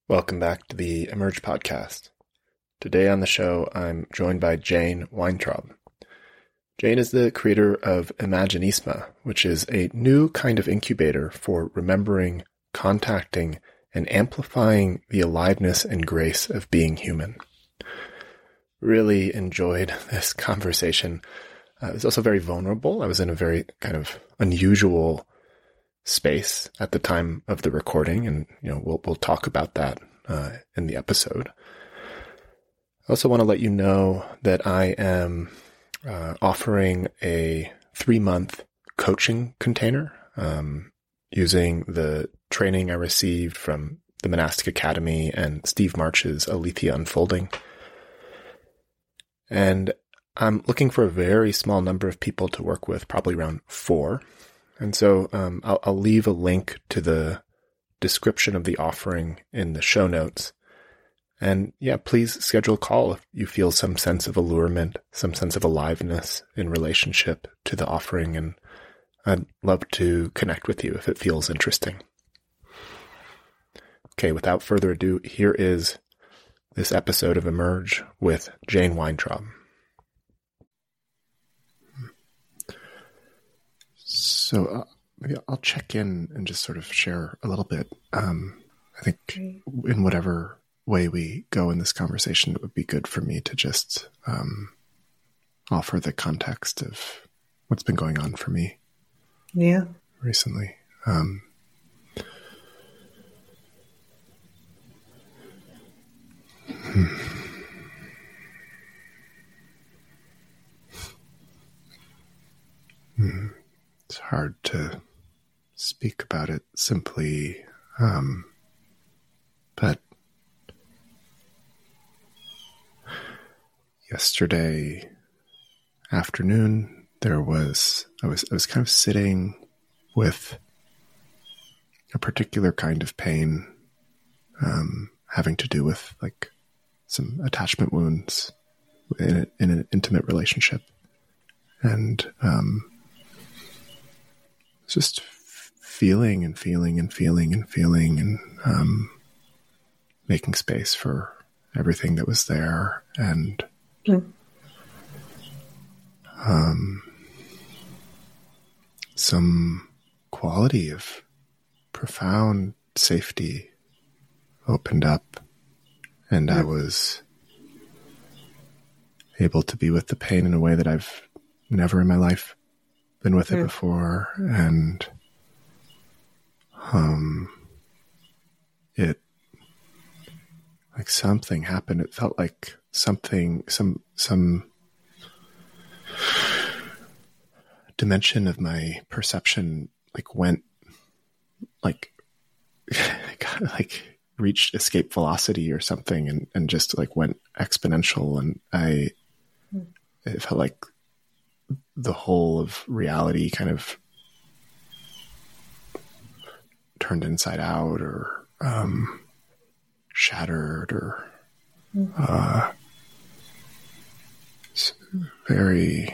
Welcome back to the Emerge podcast. Today on the show, I'm joined by Jane Weintraub. Jane is the creator of Imaginisma, which is a new kind of incubator for remembering, contacting, and amplifying the aliveness and grace of being human. Really enjoyed this conversation. It was also very vulnerable. I was in a very kind of unusual space at the time of the recording, and we'll talk about that in the episode. I also want to let you know that I am offering a 3-month coaching container using the training I received from the Monastic Academy and Steve March's Aletheia Unfolding. And I'm looking for a very small number of people to work with, probably around 4. And so I'll leave a link to the description of the offering in the show notes. And yeah, please schedule a call if you feel some sense of allurement, some sense of aliveness in relationship to the offering. And I'd love to connect with you if it feels interesting. Okay, without further ado, here is this episode of Emerge with Jane Weintraub. So maybe I'll check in and just sort of share a little bit. I think in whatever way we go in this conversation, it would be good for me to just offer the context of what's been going on for me. Yeah. Recently. It's hard to speak about it simply, but yesterday afternoon I was kind of sitting with a particular kind of pain, having to do with like some attachment wounds in an intimate relationship, and just feeling and making space for everything that was there, and some quality of profound safety opened up, and I was able to be with the pain in a way that I've never in my life been with it before. And it, like, something happened. It felt like something, some dimension of my perception went reached escape velocity or something, and just went exponential, and it felt like the whole of reality kind of turned inside out, or shattered, or very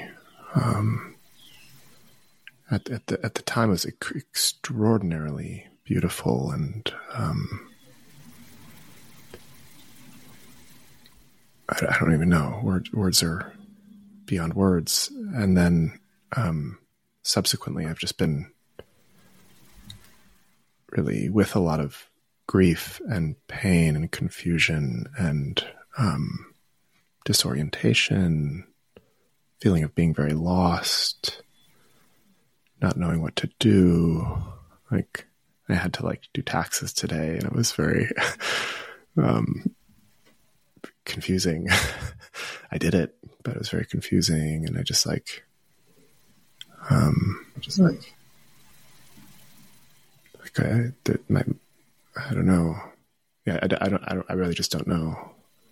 at the time it was extraordinarily beautiful, and I don't even know, words are beyond words. And then subsequently I've just been really with a lot of grief and pain and confusion and disorientation, feeling of being very lost, not knowing what to do. Like, I had to do taxes today, and it was very confusing. I did it, but it was very confusing, and I just I don't know. Yeah, I really just don't know.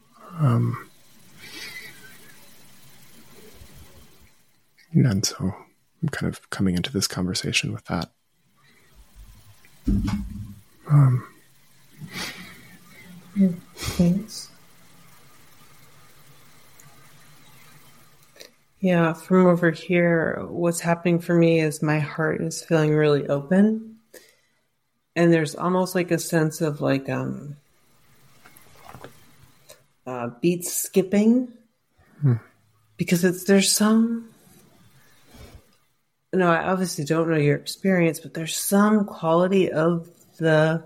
And so I'm kind of coming into this conversation with that. Thanks. Yeah, from over here, what's happening for me is my heart is feeling really open. And there's almost like a sense of beat skipping because there's some. No, I obviously don't know your experience, but there's some quality of the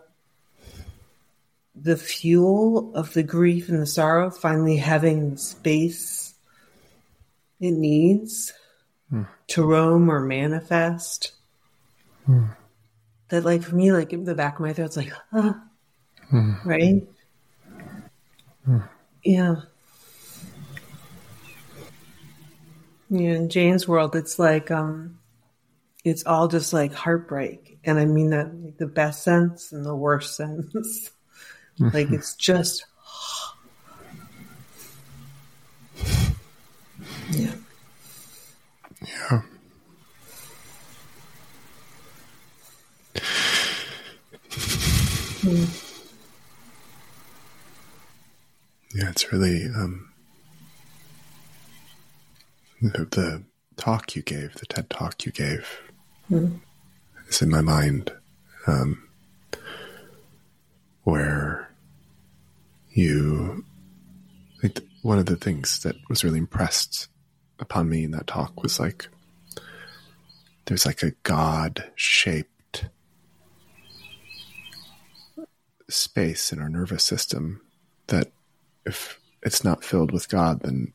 fuel of the grief and the sorrow finally having the space it needs to roam or manifest. That, like, for me, like, in the back of my throat, it's like, right? Yeah. Yeah, in Jane's world, it's like, it's all just like heartbreak. And I mean that in like the best sense and the worst sense. Like, it's just, yeah. Yeah. Yeah, it's really the talk you gave, the TED talk you gave, is in my mind, where you, like, one of the things that was really impressed upon me in that talk was like, there's like a God-shaped space in our nervous system that if it's not filled with God, then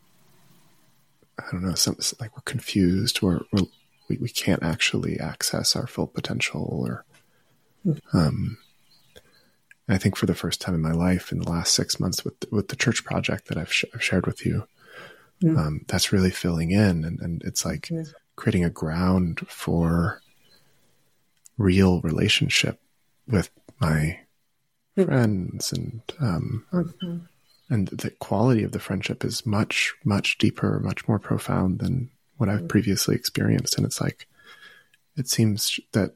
I don't know, something like we're confused, or we can't actually access our full potential. Or I think for the first time in my life, in the last 6 months with the church project that I've shared with you, that's really filling in, and it's like creating a ground for real relationship with my friends, and the quality of the friendship is much, much deeper, much more profound than what I've previously experienced. And it's like, it seems that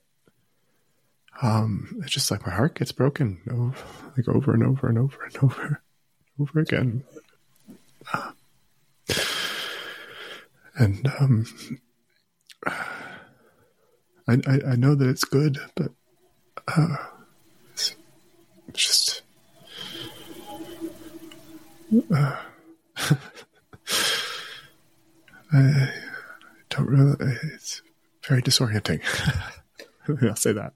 it's just like my heart gets broken over and over and over and over again. And I know that it's good, but it's just I don't really. It's very disorienting. I'll say that.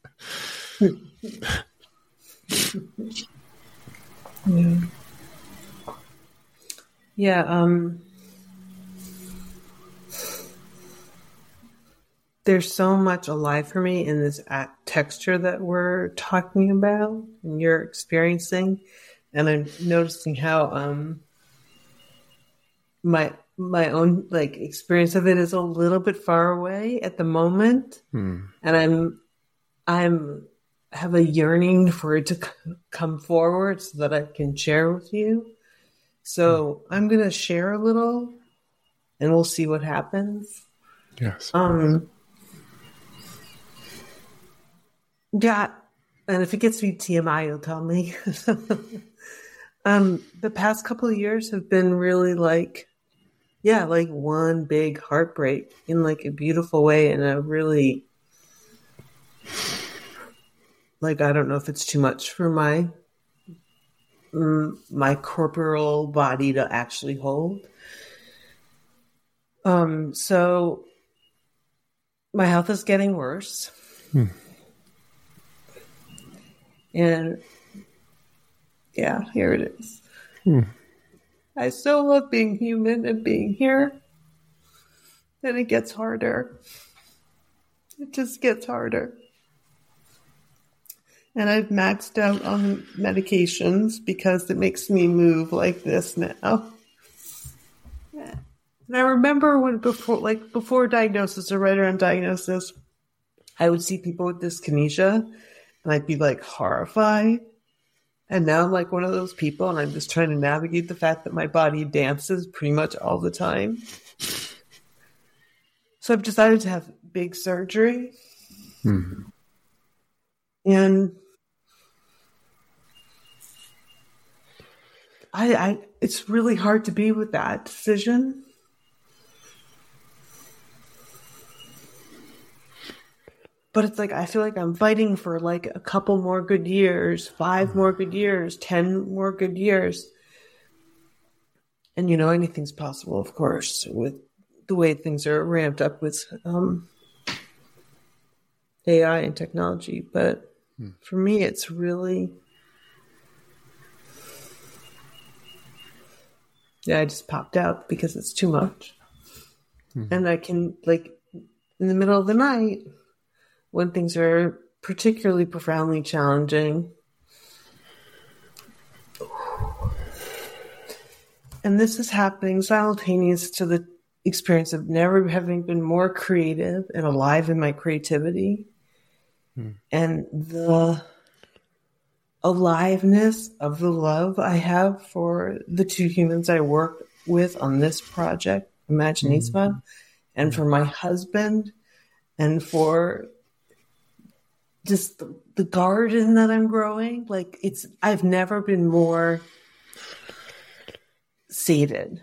Yeah. There's so much alive for me in this texture that we're talking about and you're experiencing. And I'm noticing how my own like experience of it is a little bit far away at the moment, and I'm have a yearning for it to come forward so that I can share with you. So I'm gonna share a little, and we'll see what happens. Yes. Yeah, and if it gets me TMI, you'll tell me. The past couple of years have been really like one big heartbreak in like a beautiful way, and a really like, I don't know if it's too much for my corporeal body to actually hold. So my health is getting worse. And yeah, here it is. I so love being human and being here. And it gets harder. It just gets harder. And I've maxed out on medications because it makes me move like this now. And I remember when before diagnosis or right around diagnosis, I would see people with dyskinesia and I'd be like horrified. And now I'm like one of those people, and I'm just trying to navigate the fact that my body dances pretty much all the time. So I've decided to have big surgery. And I it's really hard to be with that decision. But it's like, I feel like I'm fighting for like a couple more good years, 5 more good years, 10 more good years. And, anything's possible, of course, with the way things are ramped up with AI and technology. But for me, it's really, I just popped out because it's too much. And I can, in the middle of the night, when things are particularly profoundly challenging, and this is happening simultaneous to the experience of never having been more creative and alive in my creativity, and the aliveness of the love I have for the two humans I work with on this project, Imaginisma, and for my husband, and for just the garden that I'm growing. I've never been more sated.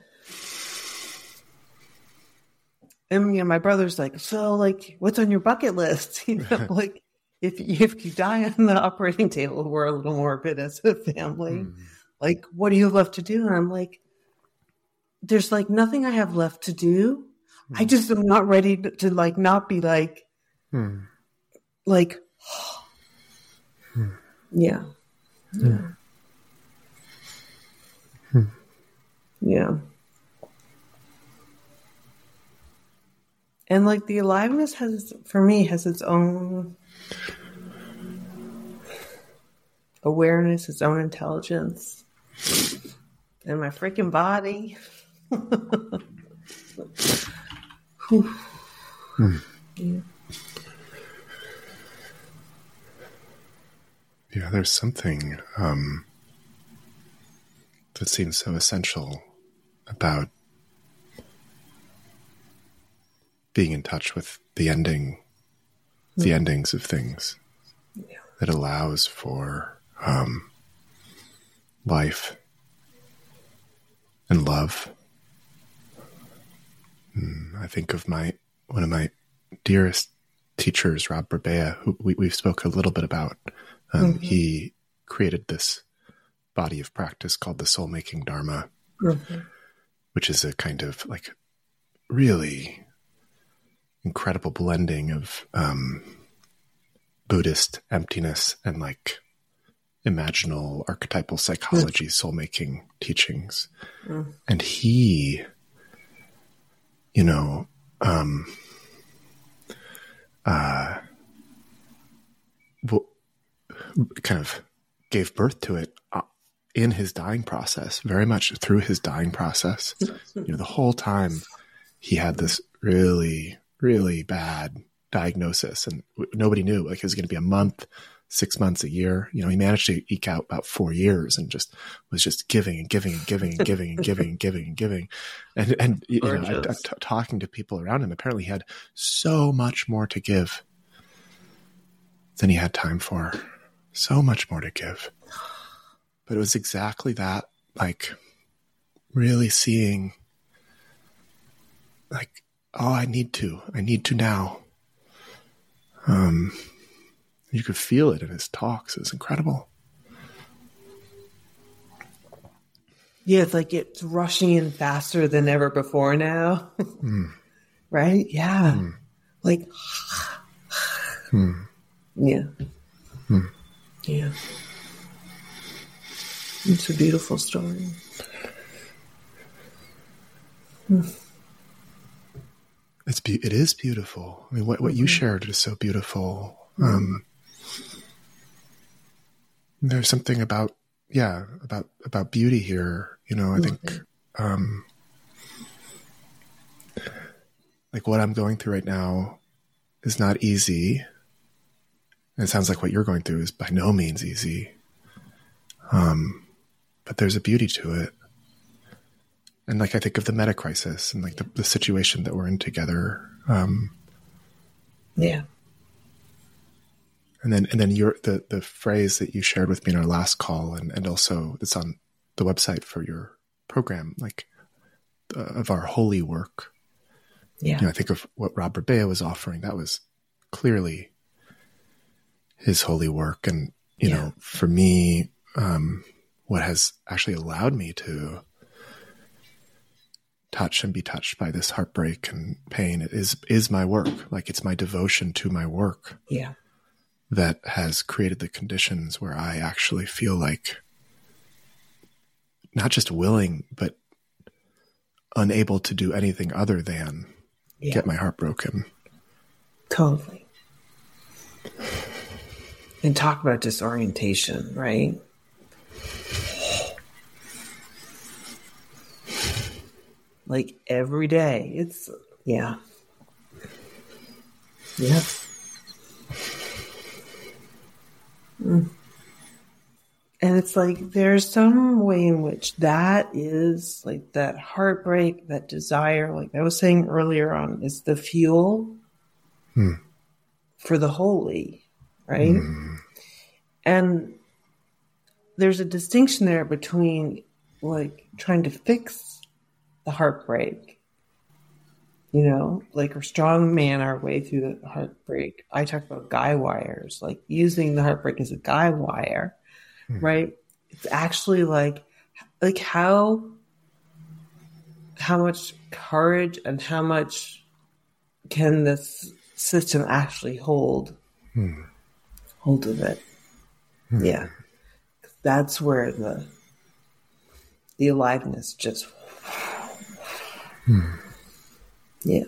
And my brother's like, so what's on your bucket list? If you die on the operating table, we're a little morbid as a family. What do you have left to do? And I'm like, there's nothing I have left to do. I just am not ready to not be yeah. Yeah. And the aliveness has its own awareness, its own intelligence. And my freaking body. Yeah, there's something that seems so essential about being in touch with the endings of things, that allows for life and love. I think of one of my dearest teachers, Rob Burbea, who we've spoken a little bit about. He created this body of practice called the Soul Making Dharma, which is a kind of really incredible blending of Buddhist emptiness and imaginal archetypal psychology, soul making teachings. And he, kind of gave birth to it in his dying process, very much through his dying process. The whole time he had this really, really bad diagnosis, and nobody knew it was going to be a month, 6 months, a year. He managed to eke out about 4 years and was just giving and giving and giving and giving and giving and giving and giving. And talking to people around him, apparently he had so much more to give than he had time for. So much more to give. But it was exactly that, really seeing, I need to now. You could feel it in his talks. It was incredible. Yeah, it's rushing in faster than ever before now. Right? Yeah. Yeah. Yeah. It's a beautiful story. It is beautiful. I mean, what you shared is so beautiful. There's something about beauty here. I think, what I'm going through right now is not easy. And it sounds like what you're going through is by no means easy. But there's a beauty to it. And I think of the meta crisis and the situation that we're in together. Yeah. And then the phrase that you shared with me in our last call, and also it's on the website for your program, of our holy work. Yeah. I think of what Rob Burbea was offering. That was clearly his holy work. And, for me, what has actually allowed me to touch and be touched by this heartbreak and pain. It is my work. Like, it's my devotion to my work. Yeah. That has created the conditions where I actually feel like not just willing, but unable to do anything other than get my heart broken. Totally. And talk about disorientation, right? Like every day. It's, yeah. And it's like there's some way in which that is like that heartbreak, that desire, like I was saying earlier on, is the fuel for the holy, right? And there's a distinction there between like trying to fix the heartbreak, you know, like we're strong man our way through the heartbreak. I talk about guy wires, like using the heartbreak as a guy wire, right? It's actually like how much courage and how much can this system actually hold of it? Yeah. That's where the aliveness just yeah.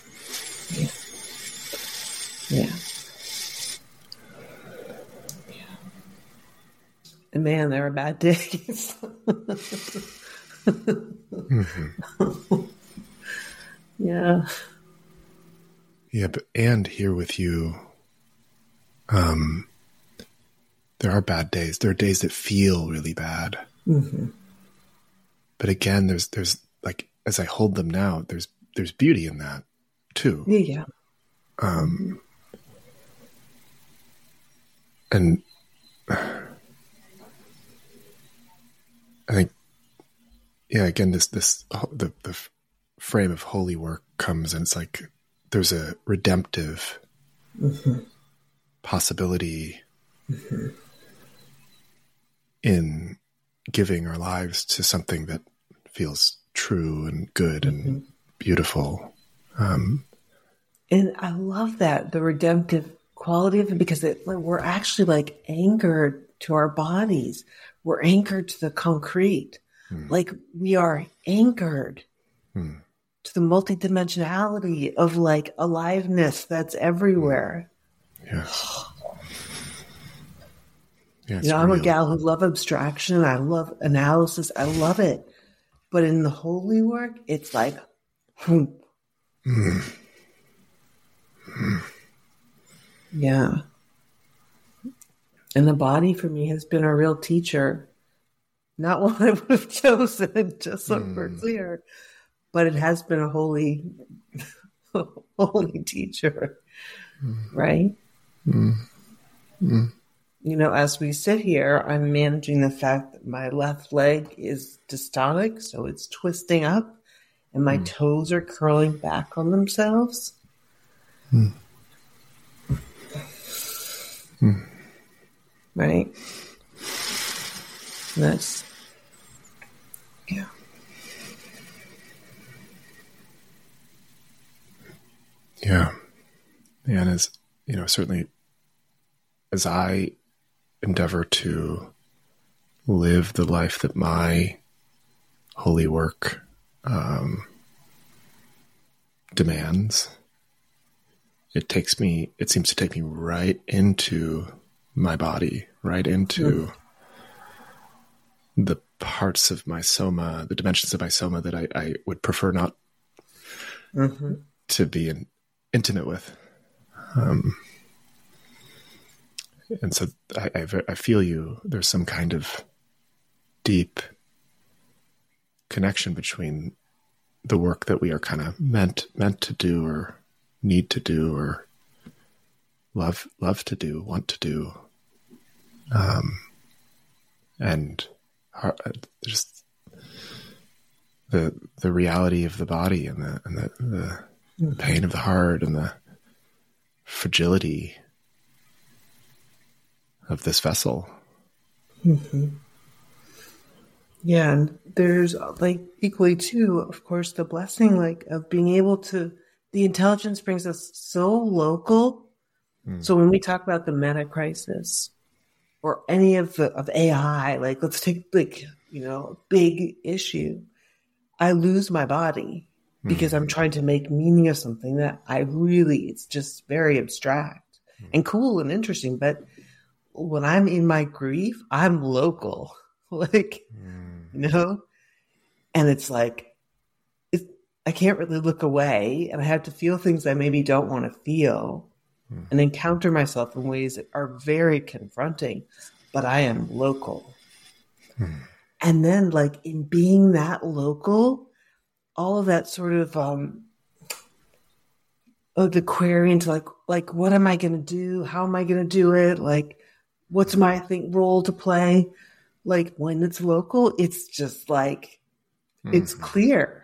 And man, there are bad days. Yeah. Yeah, and here with you, there are bad days. There are days that feel really bad. But again, there's like, as I hold them now, there's beauty in that too. Yeah. And I think, yeah, again, the frame of holy work comes, and it's like there's a redemptive possibility in giving our lives to something that feels true and good and beautiful. And I love that, the redemptive quality of it, because we're actually like anchored to our bodies. We're anchored to the concrete. Like we are anchored to the multidimensionality of like aliveness that's everywhere. Yes. Yeah, you know, I'm a gal who love abstraction. I love analysis. I love it. But in the holy work, it's like, yeah. And the body for me has been a real teacher. Not one I would have chosen, just so we're clear. But it has been a holy teacher, right? You know, as we sit here, I'm managing the fact that my left leg is dystonic, so it's twisting up, and my toes are curling back on themselves. Right? And that's, yeah. Yeah. And as, you know, certainly as I endeavor to live the life that my holy work demands, it seems to take me right into my body, right into the parts of my soma, the dimensions of my soma that I would prefer not to be intimate with. And so I feel you. There's some kind of deep connection between the work that we are kind of meant to do, or need to do, or love to do, want to do, and just the reality of the body, and the pain of the heart, and the fragility of this vessel. Yeah, and there's like equally too, of course, the blessing like of being able to. The intelligence brings us so local. So when we talk about the meta crisis or any of AI, like let's take like a big issue. I lose my body because I'm trying to make meaning of something that it's just very abstract and cool and interesting. But when I'm in my grief, I'm local, like, and it's like, I can't really look away and I have to feel things I maybe don't want to feel and encounter myself in ways that are very confronting, but I am local. And then like in being that local, all of that sort of, the query into like, what am I going to do? How am I going to do it? Like, what's my role to play? Like when it's local, it's just like, it's clear.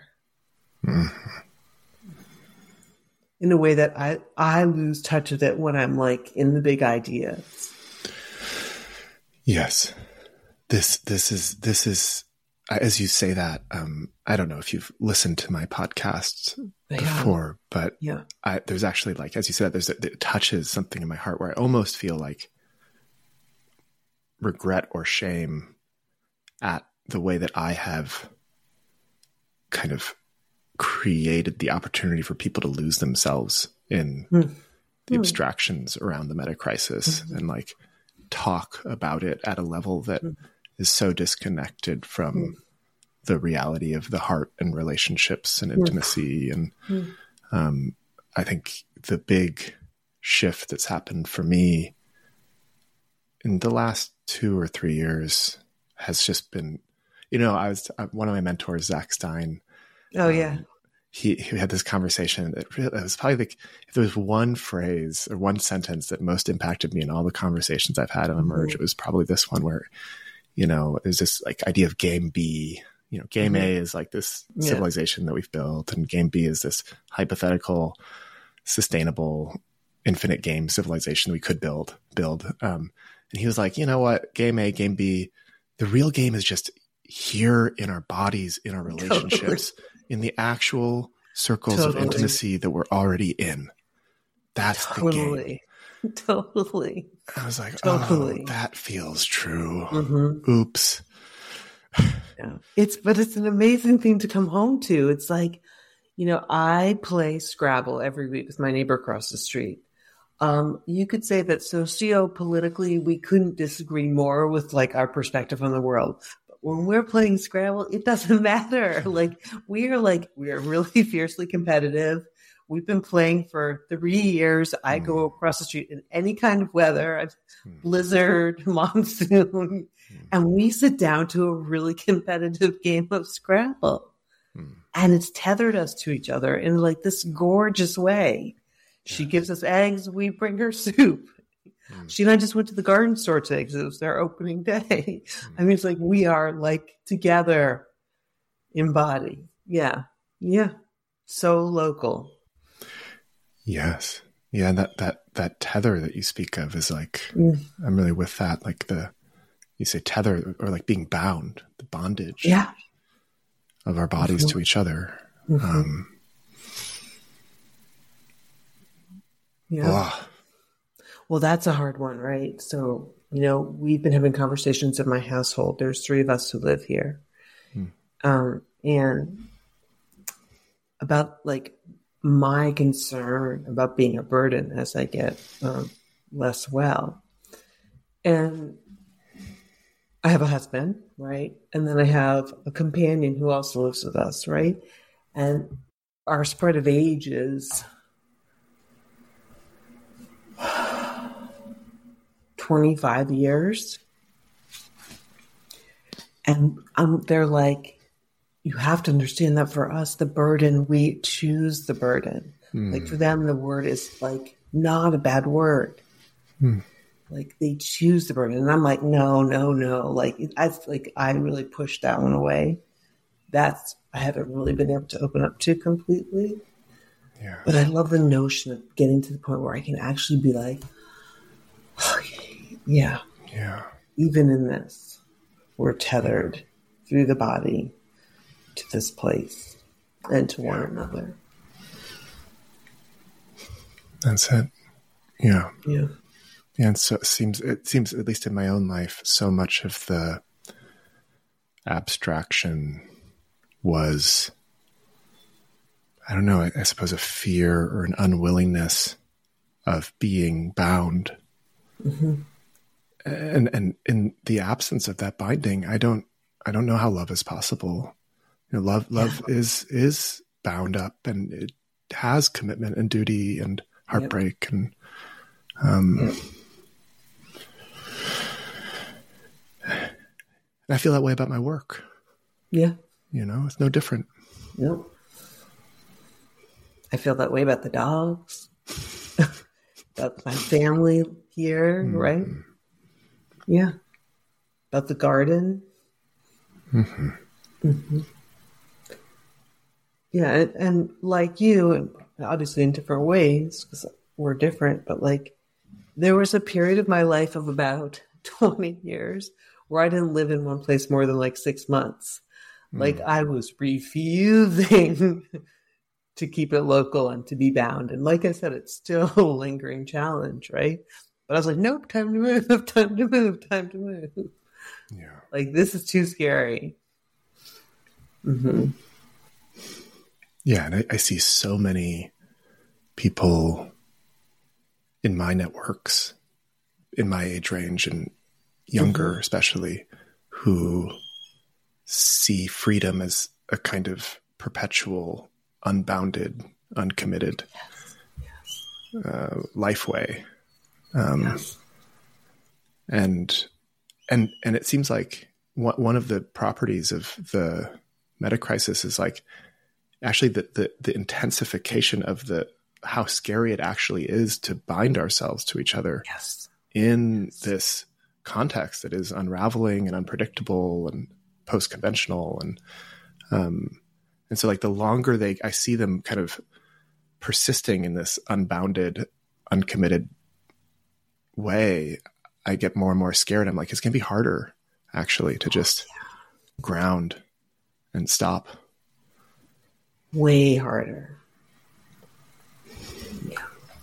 In a way that I lose touch of it when I'm like in the big ideas. Yes. This is, as you say that, I don't know if you've listened to my podcasts before, but there's actually like, as you said, it touches something in my heart where I almost feel like regret or shame at the way that I have kind of created the opportunity for people to lose themselves in the abstractions around the meta crisis and like talk about it at a level that is so disconnected from the reality of the heart and relationships and intimacy. And I think the big shift that's happened for me in the last 2 or 3 years has just been, one of my mentors, Zach Stein. Oh yeah. He had this conversation that it was probably like, if there was one phrase or one sentence that most impacted me in all the conversations I've had on Emerge, it was probably this one where, there's this like idea of game B. Game A is like this civilization that we've built, and game B is this hypothetical, sustainable, infinite game civilization we could build. And he was like, you know what, game A, game B, the real game is just here in our bodies, in our relationships, in the actual circles of intimacy that we're already in. That's the game. Totally. I was like, oh, that feels true. Oops. Yeah. It's an amazing thing to come home to. It's like, I play Scrabble every week with my neighbor across the street. You could say that socio-politically, we couldn't disagree more with like our perspective on the world. But when we're playing Scrabble, it doesn't matter. Like we are really fiercely competitive. We've been playing for 3 years. I go across the street in any kind of weather, blizzard, monsoon, and we sit down to a really competitive game of Scrabble. And it's tethered us to each other in like this gorgeous way. She gives us eggs. We bring her soup. She and I just went to the garden store today because it was their opening day. I mean, it's like we are like together in body. Yeah. Yeah. So local. Yes. Yeah. That tether that you speak of is like, I'm really with that. Like you say tether or like being bound, the bondage of our bodies to each other. Well, that's a hard one, right? So, we've been having conversations in my household. There's 3 of us who live here. And about like my concern about being a burden as I get less well. And I have a husband, right? And then I have a companion who also lives with us, right? And our spread of age is 25 years. And they're like, you have to understand that for us, the burden, we choose the burden. Like for them, the word is like not a bad word. Like they choose the burden. And I'm like, no. Like I really pushed that one away. I haven't really been able to open up to completely. Yeah. But I love the notion of getting to the point where I can actually be like, okay, yeah. Even in this, we're tethered through the body to this place and to one another. That's it. Yeah. Yeah. And so it seems, at least in my own life, so much of the abstraction was, I don't know, I suppose a fear or an unwillingness of being bound. Mm-hmm. And in the absence of that binding, I don't know how love is possible. You know, love is bound up, and it has commitment and duty and heartbreak. And I feel that way about my work. Yeah. You know, it's no different. Nope. I feel that way about the dogs, about my family here, right? Yeah. About the garden. Mm-hmm. Mm-hmm. Yeah. And like you, and obviously in different ways, because we're different, but like there was a period of my life of about 20 years where I didn't live in one place more than like 6 months. Like I was refusing to keep it local and to be bound. And like I said, it's still a lingering challenge, right? But I was like, nope, time to move, time to move, time to move. Yeah. Like, this is too scary. Mm-hmm. Yeah, and I see so many people in my networks, in my age range and younger especially, who see freedom as a kind of perpetual, unbounded, uncommitted life way. And it seems like one of the properties of the meta crisis is like actually the intensification of how scary it actually is to bind ourselves to each other in this context that is unraveling and unpredictable and post-conventional. And so like the longer I see them kind of persisting in this unbounded, uncommitted way, I get more and more scared. I'm like, it's going to be harder actually to just ground and stop. Way harder. Yeah.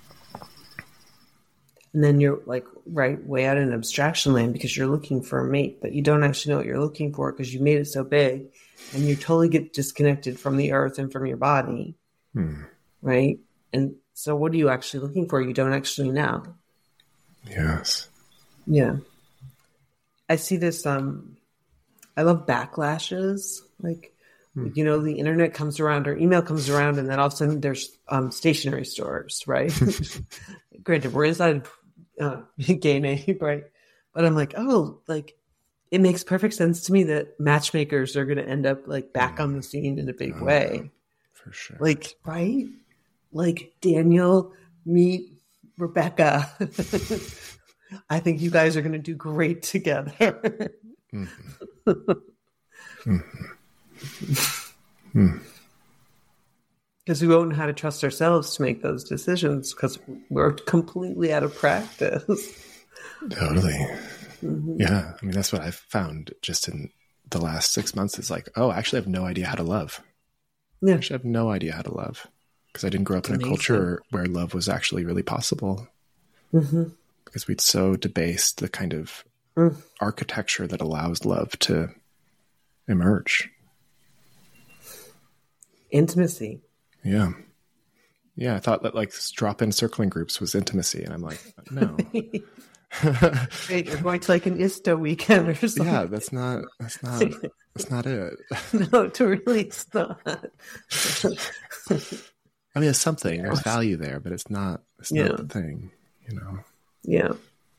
And then you're like way out in abstraction land because you're looking for a mate, but you don't actually know what you're looking for because you made it so big and you totally get disconnected from the earth and from your body. Right? And so what are you actually looking for? You don't actually know. Yes. Yeah. I see this, I love backlashes. Like, you know, the internet comes around or email comes around and then all of a sudden there's stationery stores, right? Granted, we're inside gay name, right? But I'm like, oh, like it makes perfect sense to me that matchmakers are going to end up like back on the scene in a big way. For sure. Like, right? Like Daniel meet Rebecca. I think you guys are going to do great together. Because we won't know how to trust ourselves to make those decisions because we're completely out of practice. Totally. Yeah. I mean, that's what I've found just in the last 6 months is like, oh, actually I have no idea how to love. Yeah. Actually, I have no idea how to love because I didn't grow up in a culture where love was actually really possible. Because we'd so debased the kind of architecture that allows love to emerge. Intimacy. Yeah. Yeah. I thought that like drop-in circling groups was intimacy. And I'm like, no. Wait, you're going to like an ISTA weekend or something. Yeah. That's not it. No, really, it's not. I mean, it's something, there's value there, but it's not the thing, you know? Yeah.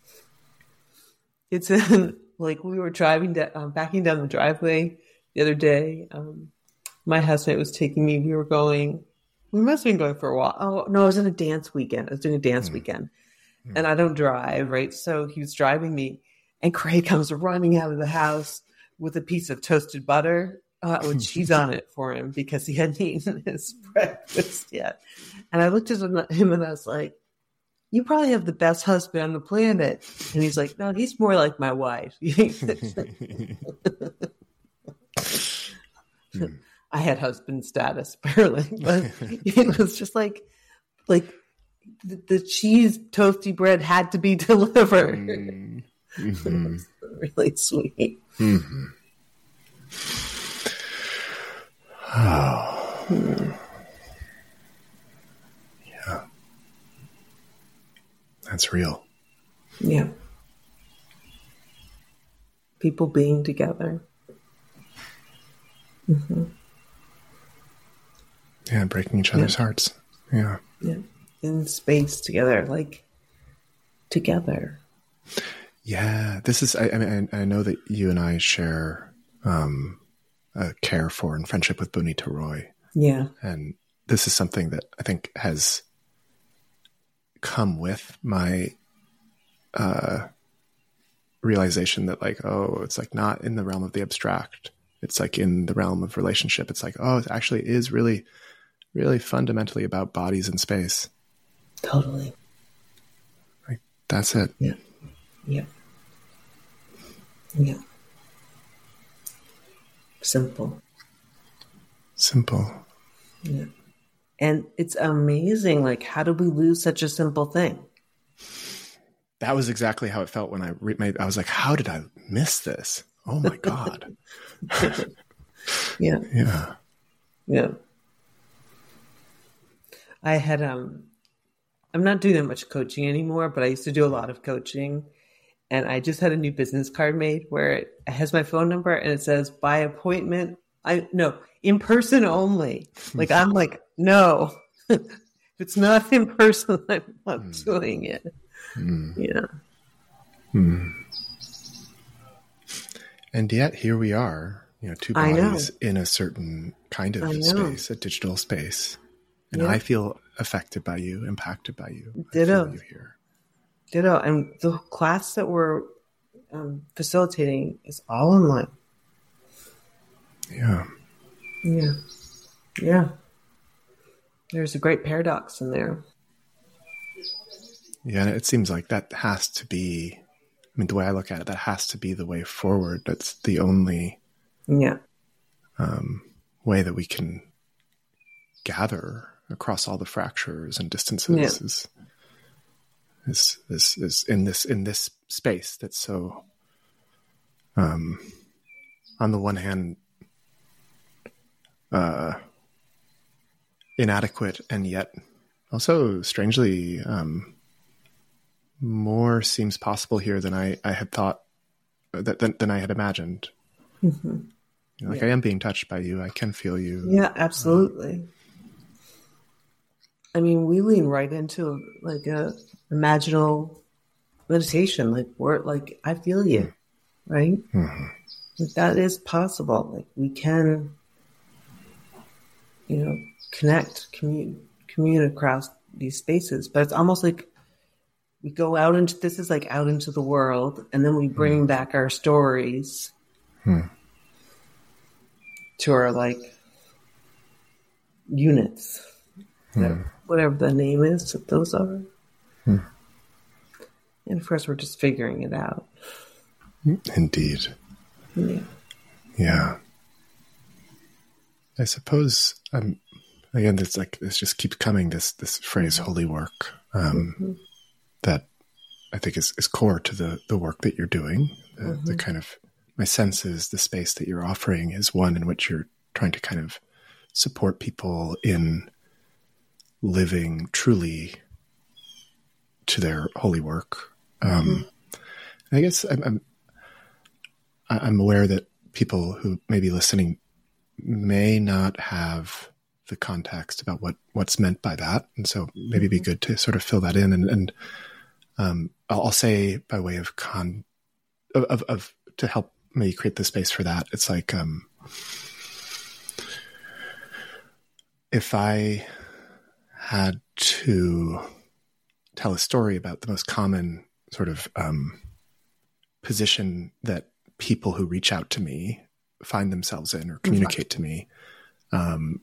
It's in, like, we were driving down, backing down the driveway the other day. My housemate was taking me, we must have been going for a walk. Oh, no, I was in a dance weekend. I was doing a dance weekend. And I don't drive, right? So he was driving me, and Craig comes running out of the house with a piece of toasted butter with cheese on it for him because he hadn't eaten his breakfast yet. And I looked at him and I was like, you probably have the best husband on the planet. And he's like, no, he's more like my wife. I had husband status barely, but it was just like the cheese toasty bread had to be delivered. Mm-hmm. It was really sweet. Mm-hmm. Oh. Yeah. That's real. Yeah. People being together. Mm-hmm. Yeah, breaking each other's hearts. Yeah. Yeah. In space together, like together. Yeah. This is, I mean, I know that you and I share a care for and friendship with Bonita Roy. Yeah. And this is something that I think has come with my realization that like, oh, it's like not in the realm of the abstract. It's like in the realm of relationship. It's like, oh, it actually is really, really fundamentally about bodies in space. Totally. Like, that's it. Yeah. Yeah. Yeah. Simple. Yeah. And it's amazing. Like, how did we lose such a simple thing? That was exactly how it felt when I was like, how did I miss this? Oh my God. Yeah. Yeah. Yeah. I had, I'm not doing that much coaching anymore, but I used to do a lot of coaching. And I just had a new business card made where it has my phone number and it says by appointment. In person only. Like, I'm like, no, if it's not in person, I'm not doing it. Yeah. And yet here we are, two bodies in a certain kind of space, a digital space. And I feel affected by you, impacted by you. Ditto. I feel you here. Ditto. And the class that we're facilitating is all online. Yeah. Yeah. Yeah. There's a great paradox in there. Yeah, and it seems like that has to be, the way I look at it, that has to be the way forward. That's the only way that we can gather across all the fractures and distances is in this space that's so, on the one hand, inadequate and yet also strangely more seems possible here than I had thought, than I had imagined. Mm-hmm. I am being touched by you. I can feel you. Yeah, absolutely. We lean right into like a imaginal meditation. Like we're like, I feel you, right? Mm-hmm. Like, that is possible. Like we can, connect, commune across these spaces. But it's almost like we go out into the world, and then we bring back our stories to our like units, whatever the name is that those are. And of course, we're just figuring it out. Indeed. Yeah. I suppose again, this just keeps coming. This phrase, holy work, that I think is core to the work that you're doing. The kind of, my sense is the space that you're offering is one in which you're trying to kind of support people in living truly to their holy work. I guess I'm aware that people who may be listening may not have the context about what's meant by that. And so maybe it'd be good to sort of fill that in. And I'll say by way of to help me create the space for that. It's like, if I had to tell a story about the most common sort of position that people who reach out to me find themselves in or communicate to me, and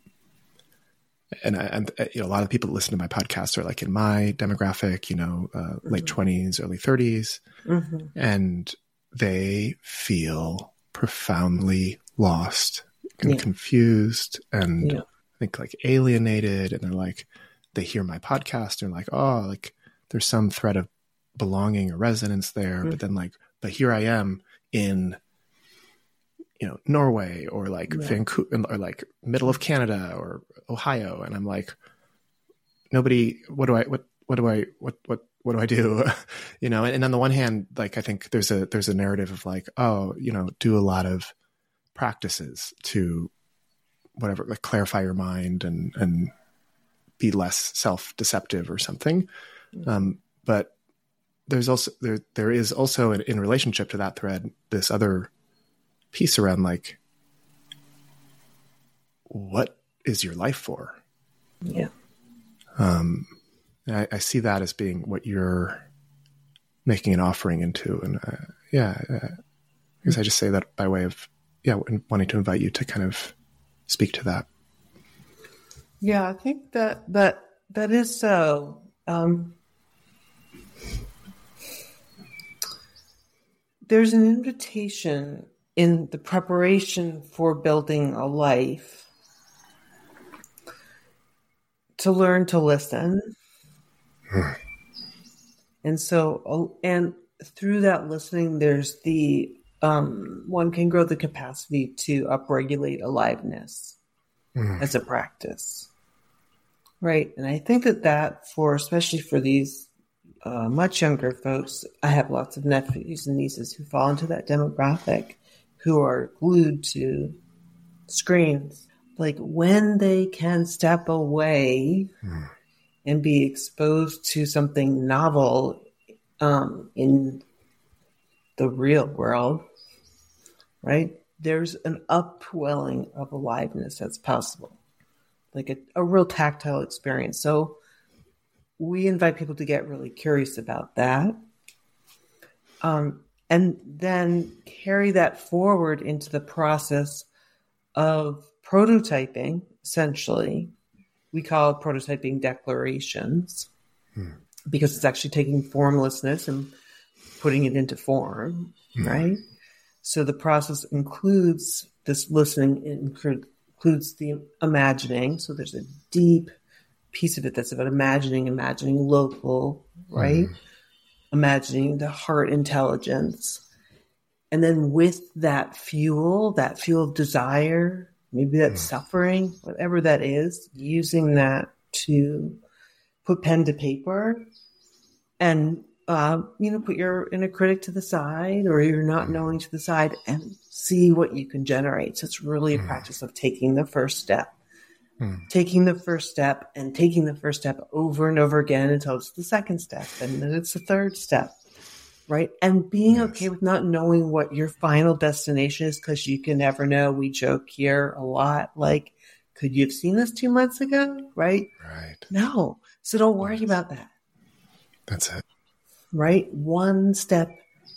a lot of people that listen to my podcast are like in my demographic, late 20s, early 30s, and they feel profoundly lost confused and I think like alienated, and they're like, they hear my podcast and like, oh, like there's some thread of belonging or resonance there. But then like, but here I am in, Norway or like Vancouver or like middle of Canada or Ohio. And I'm like, nobody, what do I do? And on the one hand, like, I think there's a narrative of like, oh, do a lot of practices to whatever, like clarify your mind and be less self-deceptive or something. But there's also, there is also in relationship to that thread, this other piece around like, what is your life for? Yeah. I see that as being what you're making an offering into. And I guess I just say that by way of, wanting to invite you to kind of speak to that. Yeah, I think that is so. There's an invitation in the preparation for building a life to learn to listen. And so, and through that listening, there's the, one can grow the capacity to upregulate aliveness as a practice. Right. And I think that especially for these much younger folks, I have lots of nephews and nieces who fall into that demographic, who are glued to screens. Like when they can step away and be exposed to something novel in the real world, right? There's an upwelling of aliveness that's possible, like a real tactile experience. So we invite people to get really curious about that. And then carry that forward into the process of prototyping, essentially. We call it prototyping declarations because it's actually taking formlessness and putting it into form, right? So the process includes this listening, includes the imagining. So there's a deep piece of it that's about imagining local, right? Imagining the heart intelligence. And then with that fuel of desire, maybe that's suffering, whatever that is, using that to put pen to paper and, put your inner critic to the side or your not knowing to the side and see what you can generate. So it's really a practice of taking the first step, taking the first step and taking the first step over and over again until it's the second step. And then it's the third step. Right. And being okay with not knowing what your final destination is, because you can never know. We joke here a lot. Like, could you have seen this 2 months ago? Right. Right. No. So don't worry about that. That's it. Right. One step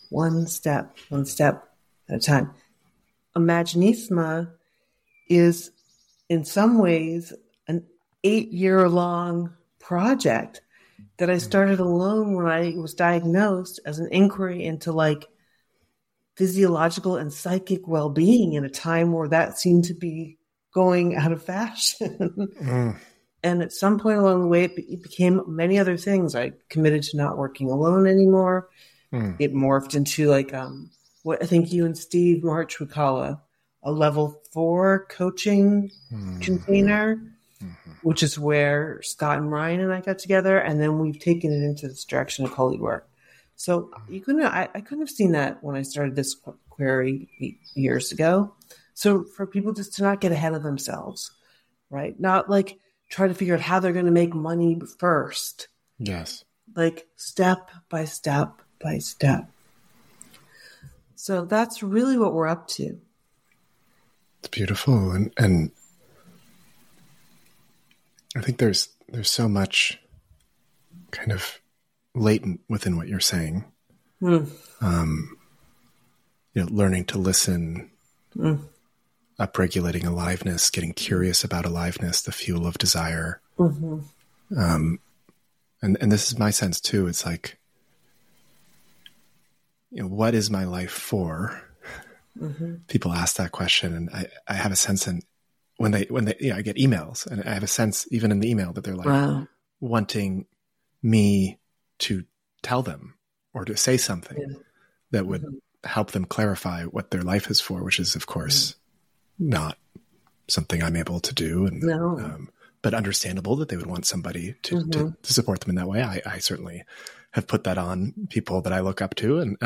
at a time. Imaginismo is in some ways an 8-year-long project that I started alone when I was diagnosed as an inquiry into like physiological and psychic well-being in a time where that seemed to be going out of fashion. And at some point along the way, it became many other things. I committed to not working alone anymore. It morphed into like what I think you and Steve March would call a level 4 coaching container. Which is where Scott and Ryan and I got together, and then we've taken it into this direction of holy work. So I couldn't have seen that when I started this query 8 years ago. So for people just to not get ahead of themselves, right? Not like try to figure out how they're going to make money first. Yes. Like step by step by step. So that's really what we're up to. It's beautiful, and I think there's so much kind of latent within what you're saying. Learning to listen, upregulating aliveness, getting curious about aliveness, the fuel of desire. And this is my sense too. It's like, what is my life for? people ask that question. And I have a sense when they, I get emails, and I have a sense even in the email that they're like wanting me to tell them or to say something that would help them clarify what their life is for, which is of course not something I'm able to do. And, but understandable that they would want somebody to support them in that way. I certainly have put that on people that I look up to. And,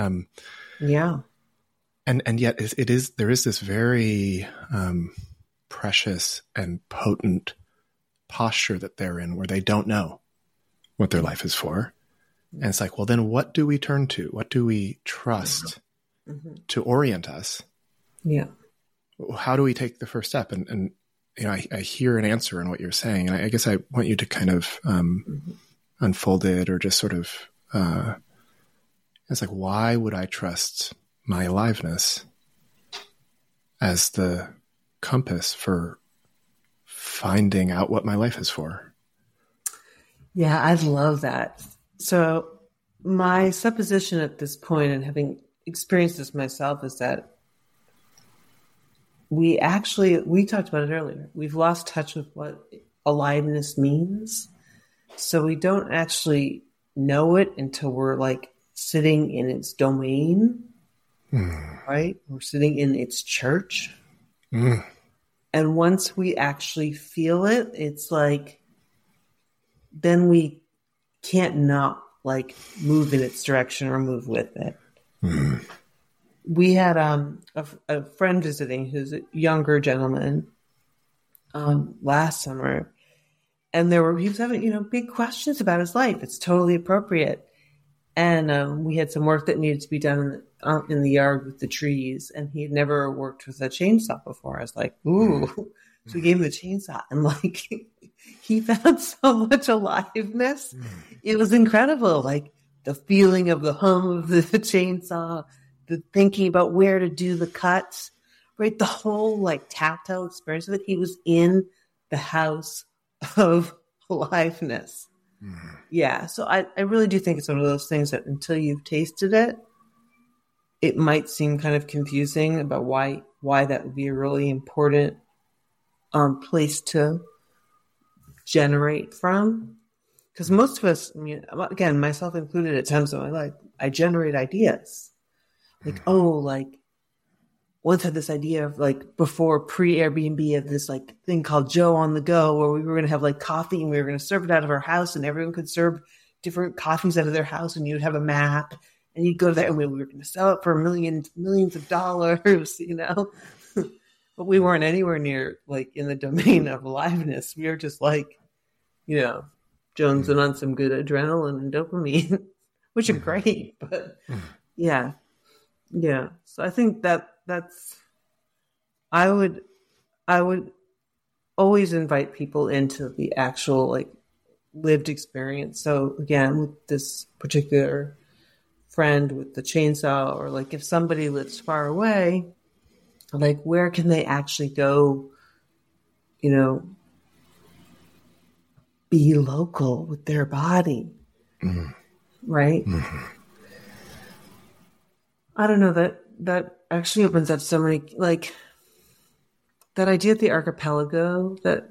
and yet there is this very, precious and potent posture that they're in where they don't know what their life is for. And it's like, well, then what do we turn to? What do we trust to orient us? Yeah. How do we take the first step? And I hear an answer in what you're saying. And I guess I want you to kind of unfold it, or just sort of, it's like, why would I trust my aliveness as the compass for finding out what my life is for? Yeah, I love that. So my supposition at this point, and having experienced this myself, is that we talked about it earlier. We've lost touch with what aliveness means. So we don't actually know it until we're like sitting in its domain, right? We're sitting in its church. And once we actually feel it, it's like, then we can't not like move in its direction or move with it. We had a friend visiting who's a younger gentleman last summer, and he was having big questions about his life. It's totally appropriate, and we had some work that needed to be done in the yard with the trees, and he had never worked with a chainsaw before. I was like, ooh. So we gave him the chainsaw, and like he found so much aliveness. It was incredible. Like the feeling of the hum of the chainsaw, the thinking about where to do the cuts, right? The whole like tactile experience of it. He was in the house of aliveness. Yeah. So I really do think it's one of those things that until you've tasted it, it might seem kind of confusing about why that would be a really important place to generate from. Because most of us, again, myself included, at times in my life, I generate ideas. Like, once had this idea of like before pre-Airbnb of this like thing called Joe on the Go, where we were going to have like coffee and we were going to serve it out of our house, and everyone could serve different coffees out of their house, and you'd have a map and you'd go there, and we were going to sell it for millions of dollars, but we weren't anywhere near like in the domain of aliveness. We were just like, jonesing on some good adrenaline and dopamine, which are great, but yeah. So I think that's, I would always invite people into the actual like lived experience. So again, with this particular friend with the chainsaw, or like if somebody lives far away, like where can they actually go, be local with their body, right? I don't know, that actually opens up so many, like that idea of the archipelago, that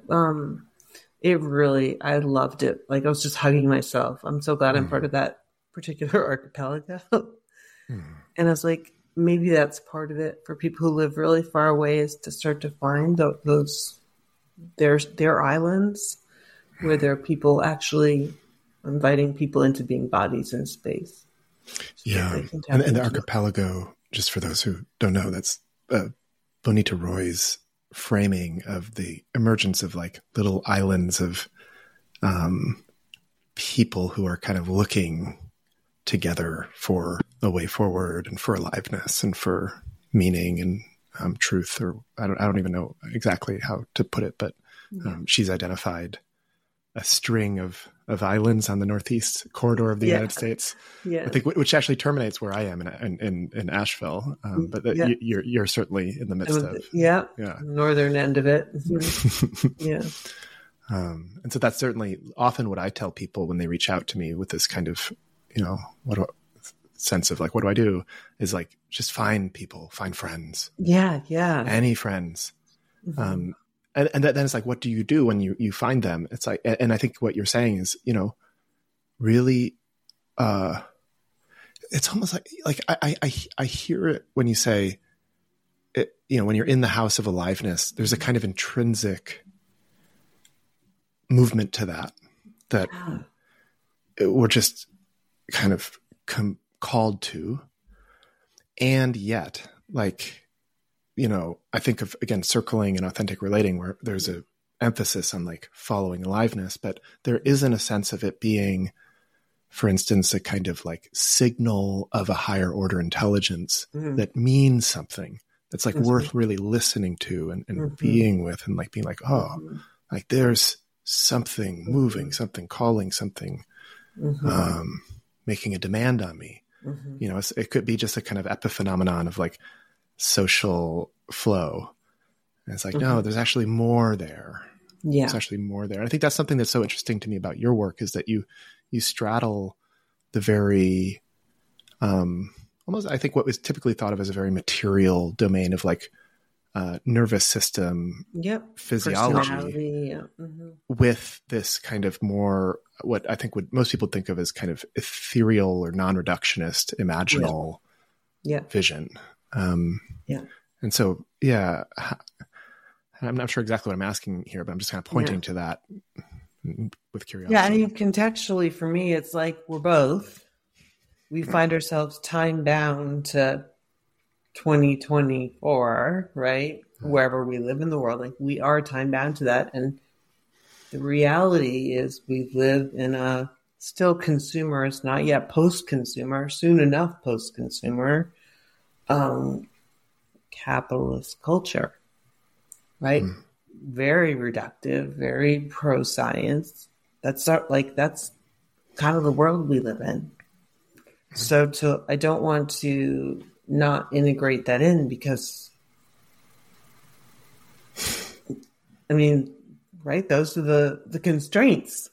I loved it. Like I was just hugging myself. I'm so glad I'm part of that particular archipelago. And I was like, maybe that's part of it for people who live really far away, is to start to find their islands where there are people actually inviting people into being bodies in space. Yeah. And the archipelago, just for those who don't know, that's Bonita Roy's framing of the emergence of like little islands of people who are kind of looking together for a way forward and for aliveness and for meaning and truth, or I don't even know exactly how to put it, but she's identified a string of islands on the northeast corridor of the United States. I think, which actually terminates where I am in Asheville. But you're certainly in the midst of northern end of it. And so that's certainly often what I tell people when they reach out to me with this kind of, sense of like, what do I do? Is like, just find people, find friends. Yeah. Yeah. Any friends. And then it's like, what do you do when you find them? It's like, and I think what you're saying is, really, it's almost like I hear it when you say it, when you're in the house of aliveness, there's a kind of intrinsic movement to that we're just kind of called to. And yet, like, I think of, again, circling and authentic relating, where there's a emphasis on like following aliveness, but there isn't a sense of it being, for instance, a kind of like signal of a higher order intelligence that means something that's like worth really listening to and being with, and like being like, oh, like there's something moving, something calling, something making a demand on me. It could be just a kind of epiphenomenon of like social flow. And it's like, no, there's actually more there. Yeah. There's actually more there. And I think that's something that's so interesting to me about your work, is that you straddle the very, almost, I think, what was typically thought of as a very material domain of like nervous system physiology with this kind of more, what I think would most people think of as kind of ethereal or non-reductionist imaginal vision. And so, I'm not sure exactly what I'm asking here, but I'm just kind of pointing to that with curiosity. Yeah, I mean, contextually for me, it's like we find ourselves time bound to 2024, right? Wherever we live in the world, like we are time bound to that. And the reality is we live in a still consumerist, not yet post-consumer, soon enough post-consumer, capitalist culture, right? Very reductive, very pro-science. That's kind of the world we live in. So I don't want to not integrate that in, because I mean, right? Those are the constraints.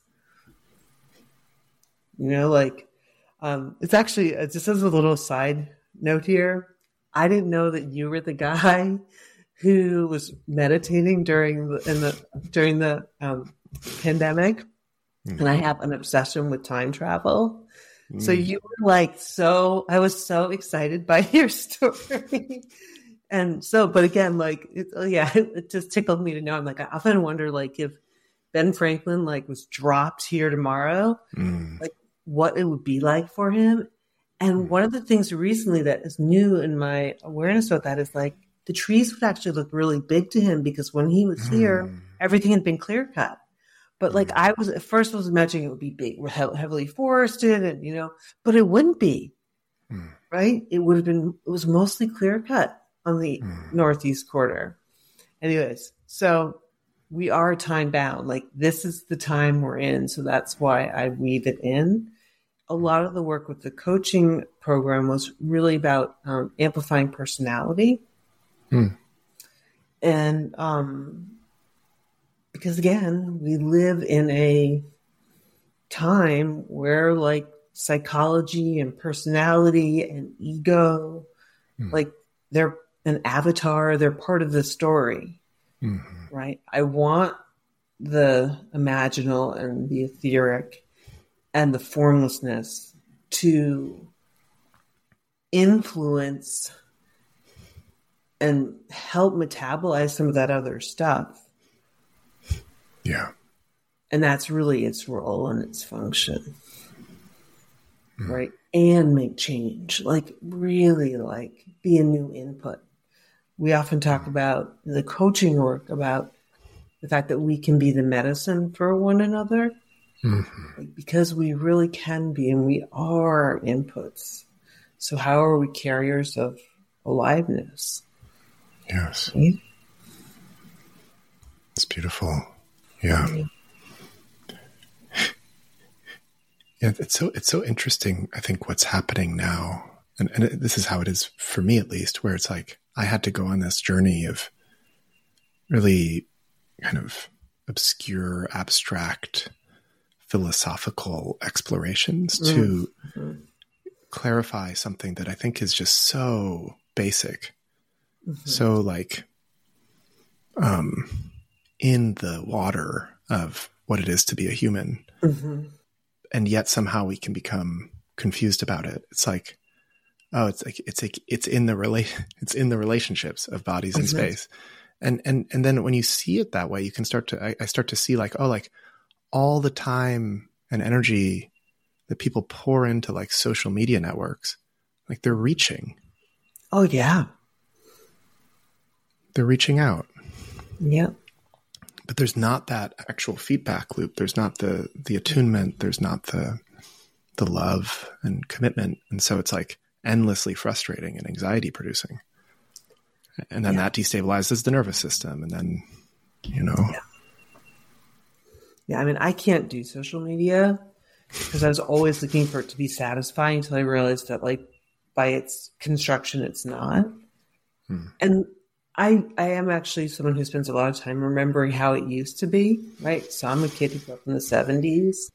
It's actually, just as a little side note here, I didn't know that you were the guy who was meditating during the pandemic, and I have an obsession with time travel. So you were like, I was so excited by your story. And so, but again, like, it just tickled me to know. I'm like, I often wonder, like, if Ben Franklin, like, was dropped here tomorrow, like, what it would be like for him. And one of the things recently that is new in my awareness about that is, like, the trees would actually look really big to him, because when he was here, everything had been clear cut. But like, I was imagining it would be big, heavily forested, and but it wouldn't be, right? It was mostly clear cut on the northeast quarter. Anyways, so we are time bound. Like, this is the time we're in. So that's why I weave it in. A lot of the work with the coaching program was really about amplifying personality. And because, again, we live in a time where, like, psychology and personality and ego, like, they're an avatar, they're part of the story, right? I want the imaginal and the etheric and the formlessness to influence and help metabolize some of that other stuff. Yeah. And that's really its role and its function. Right? And make change. Like, really, like, be a new input. We often talk about the coaching work, about the fact that we can be the medicine for one another. Like, because we really can be, and we are inputs. So how are we carriers of aliveness? Yes. Right? It's beautiful. Yeah. Yeah, it's so interesting, I think, what's happening now. And this is how it is for me, at least, where it's like I had to go on this journey of really kind of obscure, abstract, philosophical explorations to clarify something that I think is just so basic. So like in the water of what it is to be a human. And yet somehow we can become confused about it. It's like, oh, it's in the relationships of bodies in space. And then when you see it that way, you can I start to see like, oh, like all the time and energy that people pour into like social media networks, like they're reaching. Oh yeah. They're reaching out. Yeah. But there's not that actual feedback loop. There's not the attunement. There's not the love and commitment. And so it's like endlessly frustrating and anxiety producing. And then that destabilizes the nervous system. And then, you know. Yeah. I mean, I can't do social media because I was always looking for it to be satisfying until I realized that like by its construction, it's not. And I am actually someone who spends a lot of time remembering how it used to be, right? So I'm a kid who grew up in the 70s.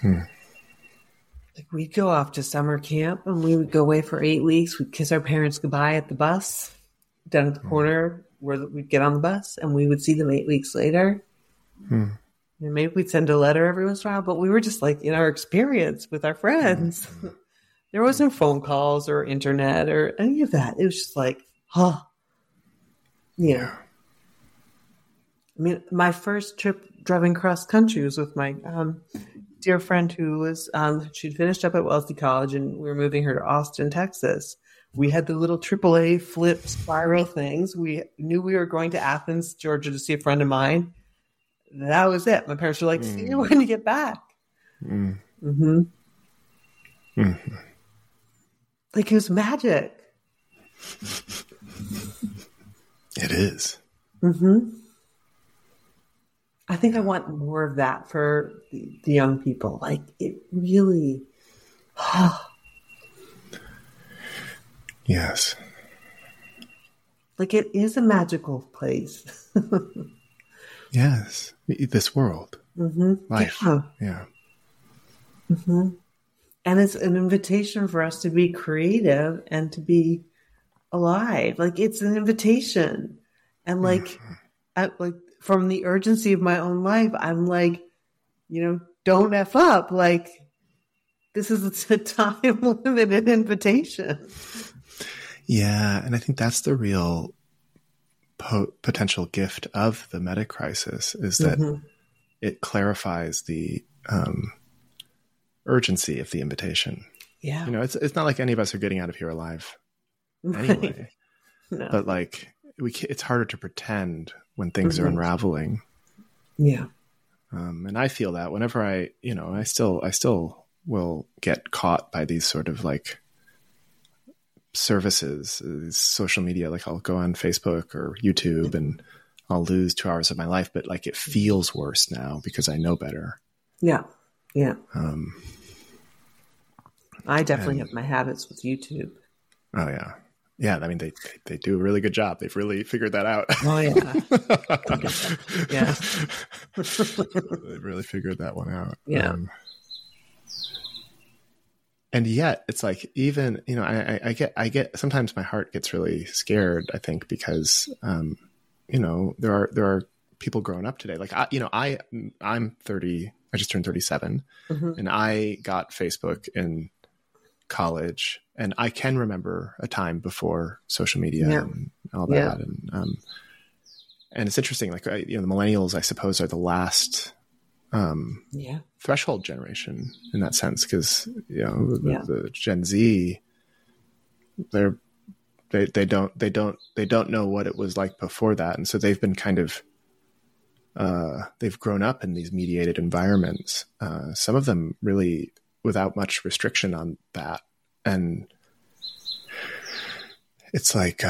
Like we'd go off to summer camp and we would go away for 8 weeks. We'd kiss our parents goodbye at the bus down at the corner where we'd get on the bus, and we would see them 8 weeks later. And maybe we'd send a letter every once in a while, but we were just like in our experience with our friends. There wasn't phone calls or internet or any of that. It was just like, yeah. I mean, my first trip driving cross country was with my dear friend who was, she'd finished up at Wellesley College and we were moving her to Austin, Texas. We had the little AAA flip spiral things. We knew we were going to Athens, Georgia to see a friend of mine. That was it. My parents were like, see you when you get back. Like it was magic. It is. I think I want more of that for the young people. Like it really. Yes. Like it is a magical place. Yes. This world. Life. Yeah. And it's an invitation for us to be creative and to be alive. Like it's an invitation. And like, from the urgency of my own life, I'm like, you know, don't F up. Like this is a time limited invitation. Yeah. And I think that's the real potential gift of the meta crisis is that it clarifies the urgency of the invitation. Yeah. You know, it's not like any of us are getting out of here alive anyway. No. But like it's harder to pretend when things are unraveling. Yeah. And I feel that whenever I still will get caught by these sort of like services, social media. Like I'll go on Facebook or YouTube and I'll lose 2 hours of my life, but like it feels worse now because I know better. Yeah. Yeah. I definitely have my habits with YouTube. Oh yeah. Yeah. I mean, they do a really good job. They've really figured that out. Oh yeah. Yeah. They've really figured that one out. Yeah. And yet it's like, even, you know, I get, sometimes my heart gets really scared, I think, because, you know, there are people growing up today. Like, I'm 30, I just turned 37 and I got Facebook in college, and I can remember a time before social media and all that. And it's interesting, like, you know, the millennials, I suppose, are the last, threshold generation in that sense, because you know the Gen Z, they don't know what it was like before that, and so they've been kind of they've grown up in these mediated environments. Some of them really without much restriction on that, and it's like.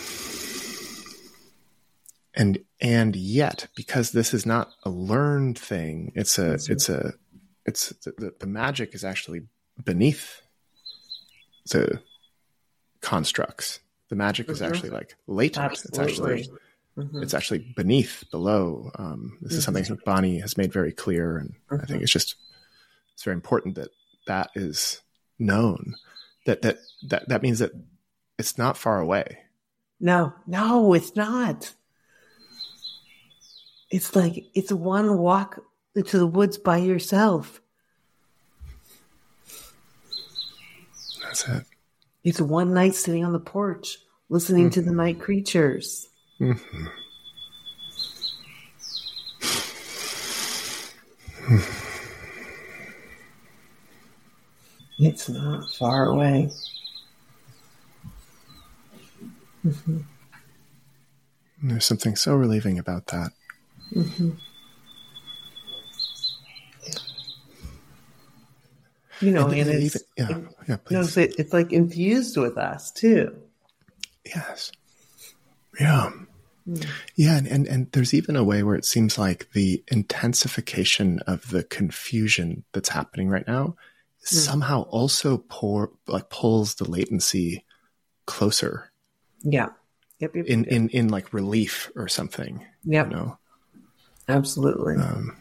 And yet, because this is not a learned thing, the magic is actually beneath the constructs. The magic is actually like latent. Absolutely. It's actually beneath, below. This is something that Bonnie has made very clear, and I think it's very important that is known. that means that it's not far away. No, it's not. It's like, it's one walk into the woods by yourself. That's it. It's one night sitting on the porch, listening to the night creatures. Mm-hmm. It's not far away. Mm-hmm. There's something so relieving about that. Mm-hmm. You know, and it's, please. It's like infused with us too. Yes. Yeah. Mm. Yeah. And there's even a way where it seems like the intensification of the confusion that's happening right now somehow also pulls the latency closer. Yeah. Yep. In like relief or something. Yep. You know? Absolutely.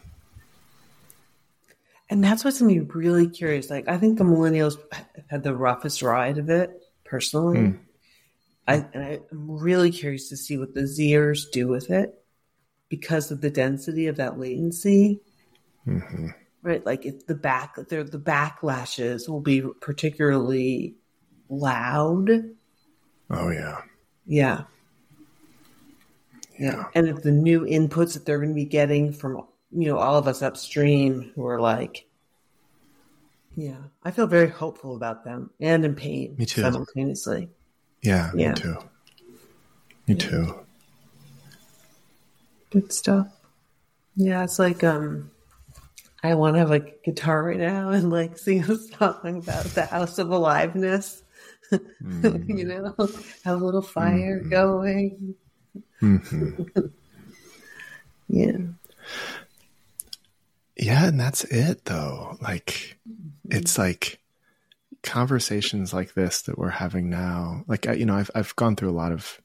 And that's what's going to be really curious. Like, I think the millennials had the roughest ride of it, personally. I'm really curious to see what the Zers do with it because of the density of that latency. Mm-hmm. Right? Like, if the backlashes will be particularly loud. Oh, yeah. Yeah. Yeah. And if the new inputs that they're going to be getting from, you know, all of us upstream who are like, yeah, I feel very hopeful about them and in pain. Me too. Simultaneously. Yeah. Me too. Me too. Good stuff. Yeah. It's like, I want to have a guitar right now and like sing a song about the House of Aliveness, you know, have a little fire going. Mm-hmm. Yeah. Yeah, and that's it though. Like, it's like conversations like this that we're having now. Like, you know, I've gone through a lot of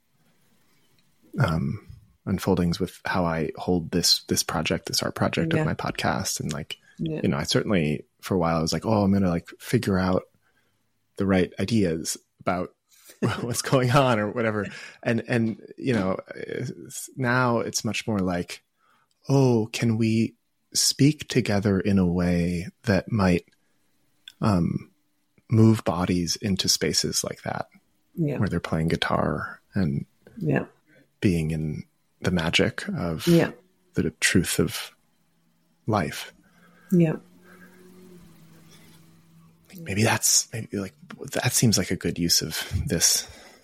unfoldings with how I hold this project, this art project of my podcast, and like, you know, I certainly for a while I was like, oh, I'm gonna like figure out the right ideas about what's going on or whatever, and you know, now it's much more like, oh, can we speak together in a way that might move bodies into spaces like that, where they're playing guitar and being in the magic of the truth of life. Yeah. Maybe that seems like a good use of this.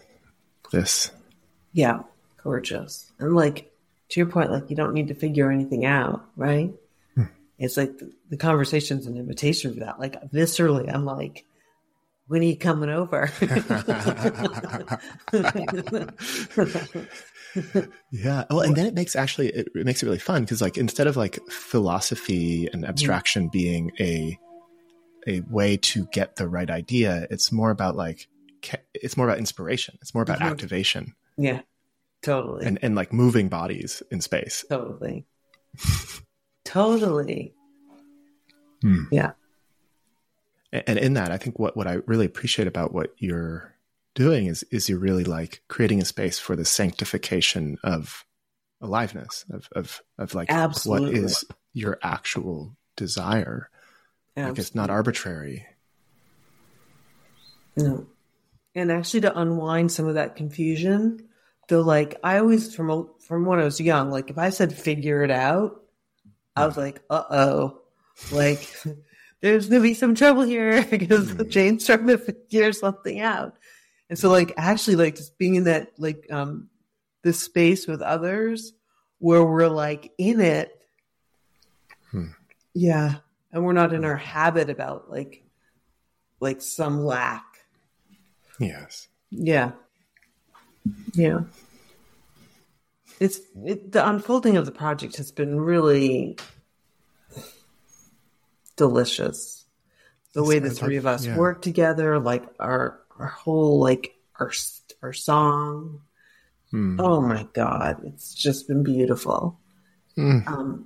Yeah. Gorgeous. And like, to your point, like you don't need to figure anything out, right? It's like the conversation's an invitation for that. Like viscerally, I'm like, when are you coming over? Yeah. Well, and then it makes it really fun because like instead of like philosophy and abstraction being a way to get the right idea, it's more about inspiration. It's more about activation. Yeah. Totally. And like moving bodies in space. Totally. Totally. Yeah. And in that, I think what I really appreciate about what you're doing is you're really like creating a space for the sanctification of aliveness, of like, absolutely, what is your actual desire? Absolutely. Like it's not arbitrary. No. And actually to unwind some of that confusion, though, like I always, from when I was young, like if I said figure it out, I was like, uh-oh, like there's going to be some trouble here because Jane's trying to figure something out. And so like, actually like just being in that, like, this space with others where we're like in it. Yeah. And we're not in our habit about like some lack. Yes. Yeah. Yeah. The unfolding of the project has been really delicious. The way the three of us work together, like our whole, like our song. Oh my God. It's just been beautiful.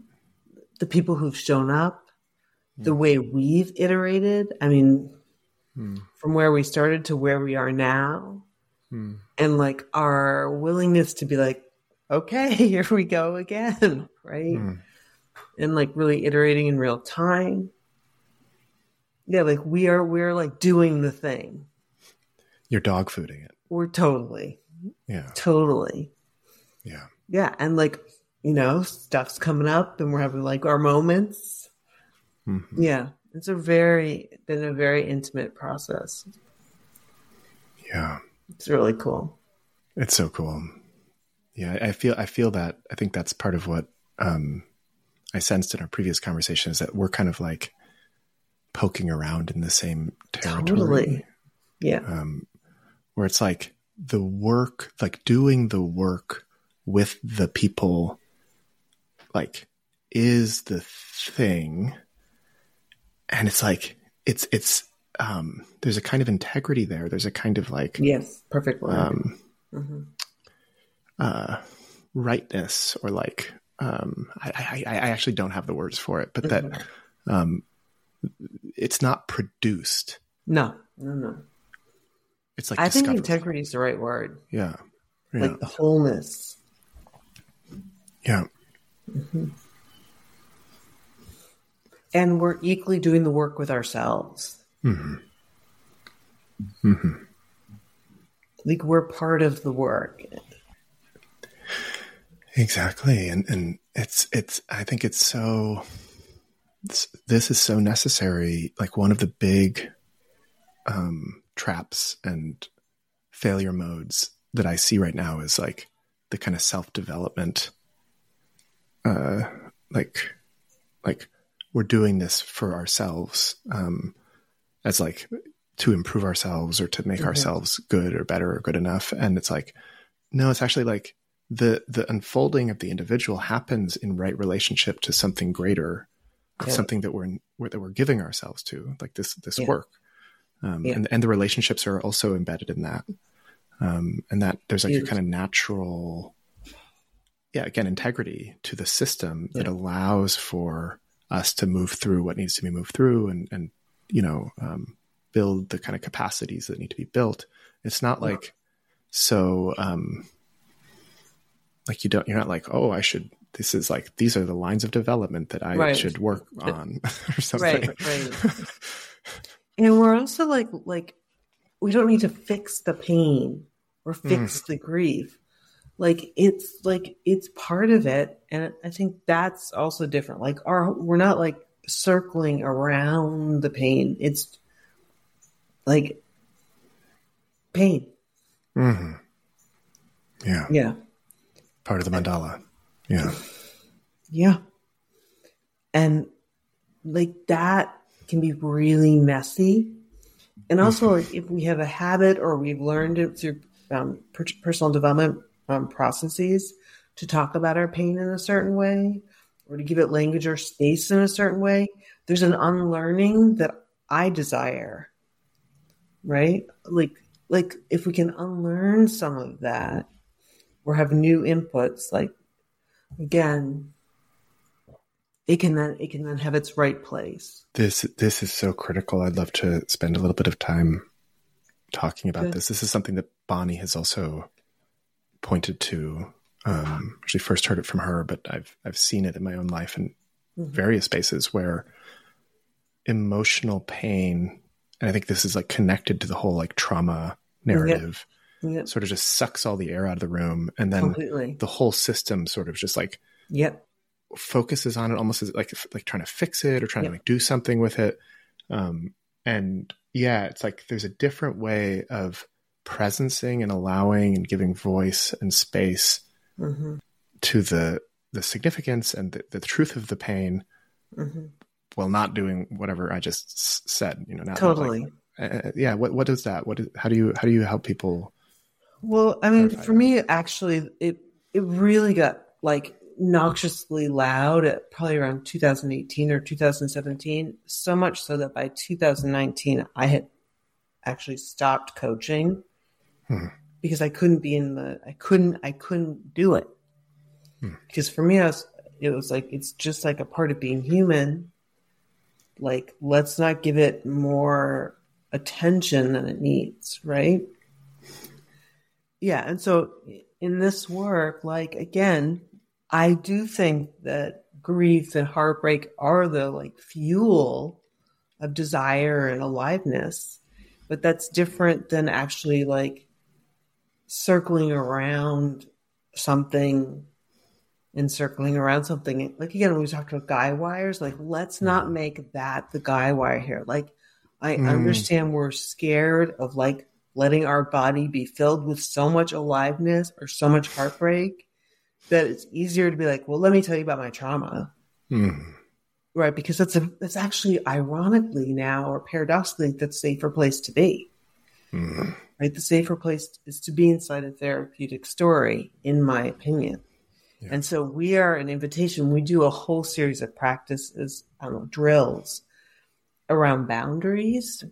The people who've shown up, the way we've iterated. I mean, from where we started to where we are now. And like our willingness to be like, okay, here we go again, right? And like really iterating in real time. Yeah, like we're like doing the thing. You're dog fooding it. We're totally. Yeah. Totally. Yeah. Yeah. And like, stuff's coming up and we're having like our moments. Yeah. It's been a very intimate process. Yeah. It's really cool. It's so cool. Yeah. I feel that. I think that's part of what I sensed in our previous conversation is that we're kind of like poking around in the same territory. Totally. Yeah. Where it's like the work, like doing the work with the people, like is the thing. And it's like, it's there's a kind of integrity there. There's a kind of like, yes, perfect word. Rightness or like, I actually don't have the words for it, but that, it's not produced. No. It's like, I think integrity is the right word. Yeah. Like the wholeness. Yeah. And we're equally doing the work with ourselves. Like we're part of the work. Exactly. And it's, I think it's so, this is so necessary. Like one of the big, traps and failure modes that I see right now is like the kind of self-development, like we're doing this for ourselves, as like to improve ourselves or to make ourselves good or better or good enough. And it's like, no, it's actually like the unfolding of the individual happens in right relationship to something greater, something that we're giving ourselves to, like this work. And the relationships are also embedded in that. And that there's like a kind of natural, again, integrity to the system that allows for us to move through what needs to be moved through and build the kind of capacities that need to be built. It's not like, so, like you're not like, oh, this is like, these are the lines of development that I should work on or something. Right. And we're also like we don't need to fix the pain or fix the grief. Like it's part of it. And I think that's also different. Like we're not like circling around the pain. It's like pain. Yeah. Part of the mandala. Yeah. Yeah. And like that can be really messy. And also like if we have a habit or we've learned it through personal development processes to talk about our pain in a certain way or to give it language or space in a certain way, there's an unlearning that I desire, right? Like if we can unlearn some of that or have new inputs, like again, it can then have its right place. This is so critical. I'd love to spend a little bit of time talking about this. This is something that Bonnie has also pointed to. Actually first heard it from her, but I've seen it in my own life in various spaces where emotional pain, and I think this is like connected to the whole like trauma narrative, sort of just sucks all the air out of the room. And then the whole system sort of just like focuses on it almost as like trying to fix it or trying to like do something with it. And it's like there's a different way of presencing and allowing and giving voice and space to the significance and the truth of the pain while not doing whatever I just said, not totally. What is that? How do you help people? Well, I mean, for me, actually, it really got like noxiously loud at probably around 2018 or 2017. So much so that by 2019, I had actually stopped coaching because I couldn't do it. Because for me, it was like, it's just like a part of being human. Like, let's not give it more attention than it needs, right? Yeah. And so in this work, like, again, I do think that grief and heartbreak are the like fuel of desire and aliveness, but that's different than actually like circling around something and circling around something. Like, again, when we talked about guy wires, like, let's not make that the guy wire here. Like, I understand we're scared of like letting our body be filled with so much aliveness or so much heartbreak that it's easier to be like, well, let me tell you about my trauma. Right. Because that's actually ironically now, or paradoxically, the safer place to be. Right. The safer place is to be inside a therapeutic story, in my opinion. Yeah. And so we are an invitation. We do a whole series of practices, drills around boundaries.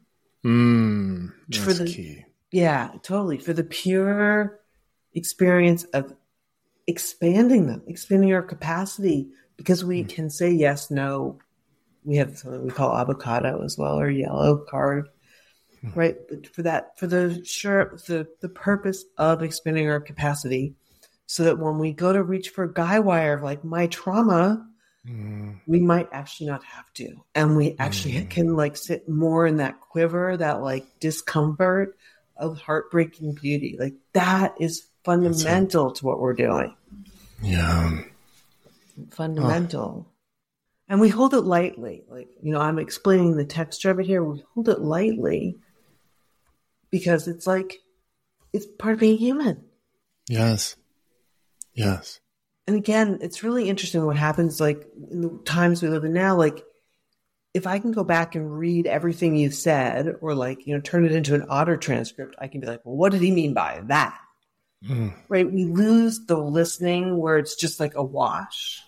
That's key. Yeah, totally. For the pure experience of expanding our capacity, because we can say yes, no. We have something we call avocado as well, or yellow card, right? But for the purpose of expanding our capacity, so that when we go to reach for a guy wire, like my trauma, we might actually not have to. And we actually can like sit more in that quiver, that like discomfort of heartbreaking beauty. Like that is fundamental to what we're doing. Yeah. Fundamental. And we hold it lightly. Like, I'm explaining the texture of it here. We hold it lightly because it's like, it's part of being human. Yes. Yes. And again, it's really interesting what happens like in the times we live in now. Like, if I can go back and read everything you've said, or like, turn it into an audio transcript, I can be like, well, what did he mean by that? Right? We lose the listening where it's just like a wash.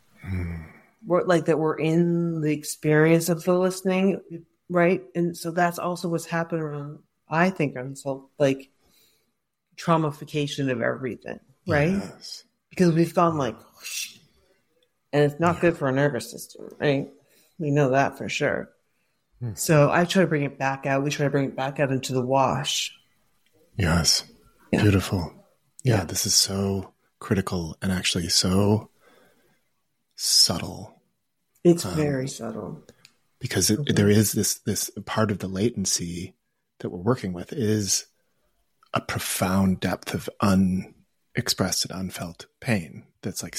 Like that we're in the experience of the listening, right? And so that's also what's happened around, I think, on so like traumification of everything, right? Yes. Because we've gone like, whoosh, and it's not good for our nervous system, right? We know that for sure. So I try to bring it back out. We try to bring it back out into the wash. Yes. Yeah. Beautiful. Yeah, this is so critical and actually so subtle. It's very subtle. Because there is this part of the latency that we're working with is a profound depth of unexpressed and unfelt pain that's like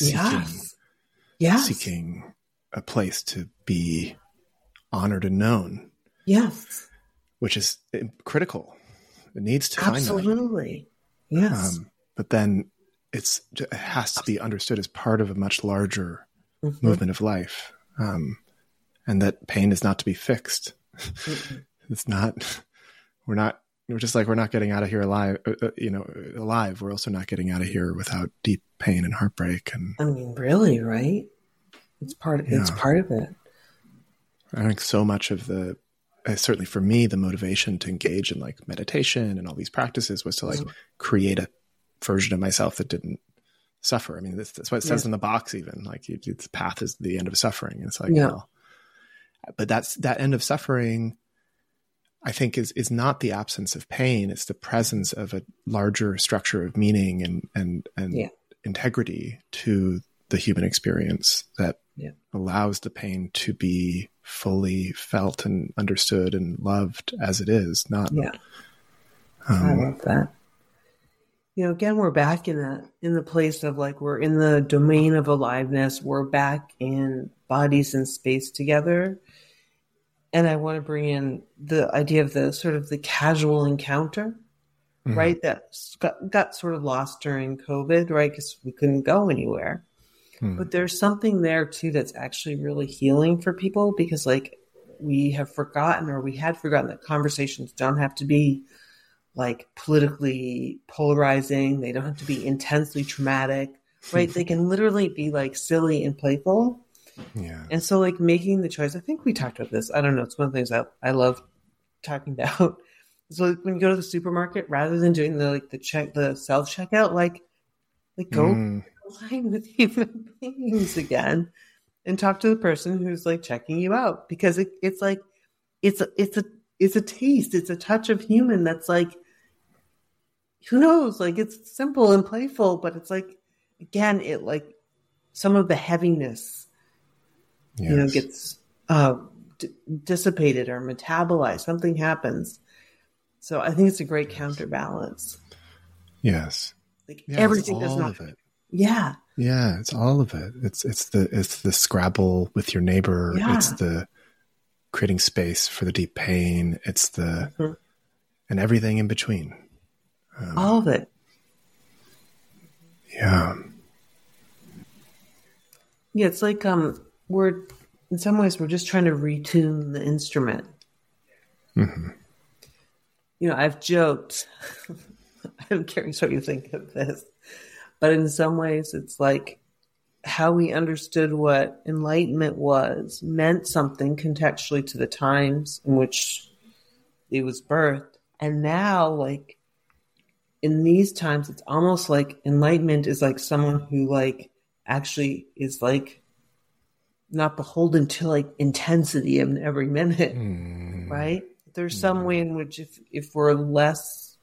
seeking a place to be honored and known. Yes. Which is critical. It needs to find that. Absolutely. Yes. But then it has to be understood as part of a much larger movement of life. And that pain is not to be fixed. It's not, we're not getting out of here alive, alive. We're also not getting out of here without deep pain and heartbreak. And I mean, really, right? It's part of it. I think so much of certainly for me, the motivation to engage in like meditation and all these practices was to like create a version of myself that didn't suffer. I mean, that's what it says in the box, even like the path is the end of suffering. It's like, well, but that end of suffering, I think is not the absence of pain. It's the presence of a larger structure of meaning and integrity to the human experience that allows the pain to be fully felt and understood and loved as it is. Not. I love that. Again, we're back in the place of like, we're in the domain of aliveness. We're back in bodies and space together. And I want to bring in the idea of the sort of the casual encounter, right? That got sort of lost during COVID, right? Because we couldn't go anywhere. But there's something there too that's actually really healing for people, because like we had forgotten that conversations don't have to be like politically polarizing. They don't have to be intensely traumatic, right? They can literally be like silly and playful. Yeah. And so like making the choice, I think we talked about this. I don't know. It's one of the things I love talking about. So like, when you go to the supermarket, rather than doing the self checkout, like go line with human beings again and talk to the person who's like checking you out, because it's like it's it's a taste, it's a touch of human that's like, who knows, like it's simple and playful, but it's like, again, it like some of the heaviness, gets dissipated or metabolized. Something happens. So I think it's a great counterbalance. Yes. Like everything does not. Of it. Yeah. Yeah, it's all of it. It's the Scrabble with your neighbor. Yeah. It's the creating space for the deep pain. It's and everything in between. All of it. Yeah. Yeah, it's like we're in some ways we're just trying to retune the instrument. Mm-hmm. I've joked. I'm curious what you think of this, but in some ways, it's like how we understood what enlightenment was meant something contextually to the times in which it was birthed, and now, like in these times, it's almost like enlightenment is like someone who like actually is like not beholden to like intensity in every minute, right? There's some way in which if we're less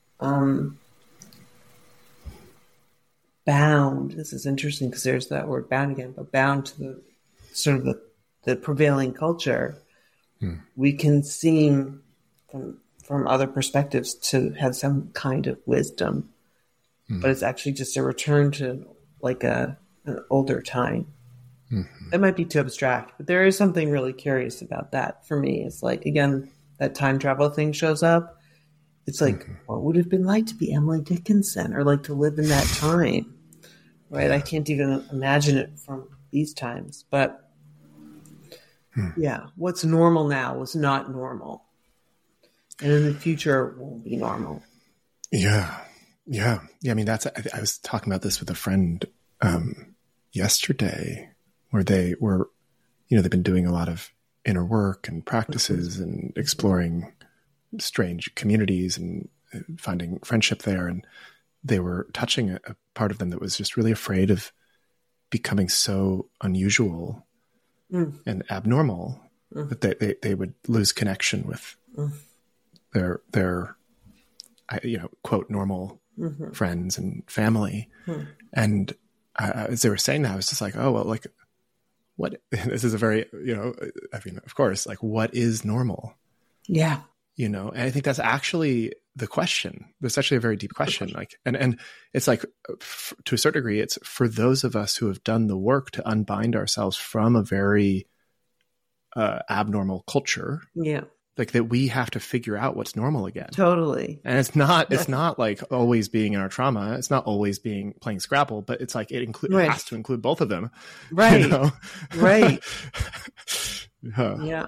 bound, this is interesting because there's that word bound again, but bound to the sort of the prevailing culture, we can seem from other perspectives to have some kind of wisdom, but it's actually just a return to like an older time. That might be too abstract, but there is something really curious about that for me. It's like, again, that time travel thing shows up. It's like, what would it have been like to be Emily Dickinson or like to live in that time, right? I can't even imagine it from these times, but yeah, what's normal now was not normal. And in the future it won't be normal. Yeah. Yeah. Yeah. I mean, I was talking about this with a friend yesterday, where they were, they've been doing a lot of inner work and practices and exploring strange communities and finding friendship there. And they were touching a part of them that was just really afraid of becoming so unusual and abnormal that they would lose connection with their quote, normal friends and family. And as they were saying that, I was just like, oh, well, like, what, this is a very, I mean, of course, like, what is normal? Yeah. And I think that's actually the question. That's actually a very deep question. Like, and it's like, to a certain degree, it's for those of us who have done the work to unbind ourselves from a very abnormal culture. Yeah. Like, that we have to figure out what's normal again. Totally. And it's not like always being in our trauma. It's not always playing Scrabble, but it's like it has to include both of them. Right. Right. Yeah.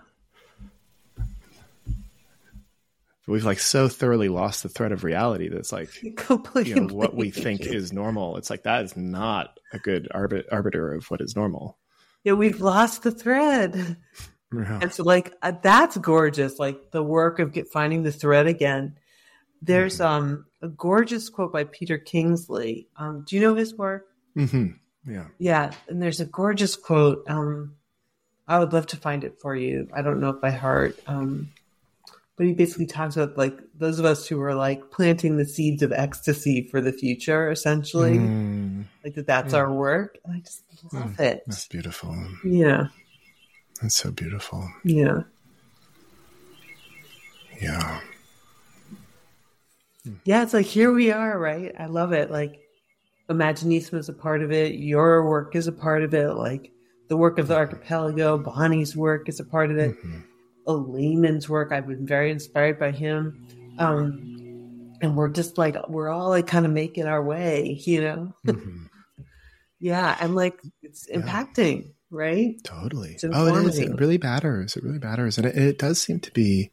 We've like so thoroughly lost the thread of reality that's like completely what we think is normal. It's like, that is not a good arbiter of what is normal. Yeah, we've lost the thread. Yeah. And so like that's gorgeous, like the work of finding the thread again. There's a gorgeous quote by Peter Kingsley. Do you know his work? Yeah, and there's a gorgeous quote. I would love to find it for you. I don't know if by heart, but he basically talks about like those of us who are like planting the seeds of ecstasy for the future, essentially. Like that's our work. And I just love it. That's beautiful. Yeah. That's so beautiful. Yeah. Yeah. Yeah, it's like, here we are, right? I love it. Like, Imaginismo is a part of it. Your work is a part of it. Like, the work of the Archipelago, Bonnie's work is a part of it. Lehman's work, I've been very inspired by him. And we're just like, we're all like kind of making our way, Yeah, and like, it's impacting. Right? Totally. It is. It really matters. It really matters. And it does seem to be,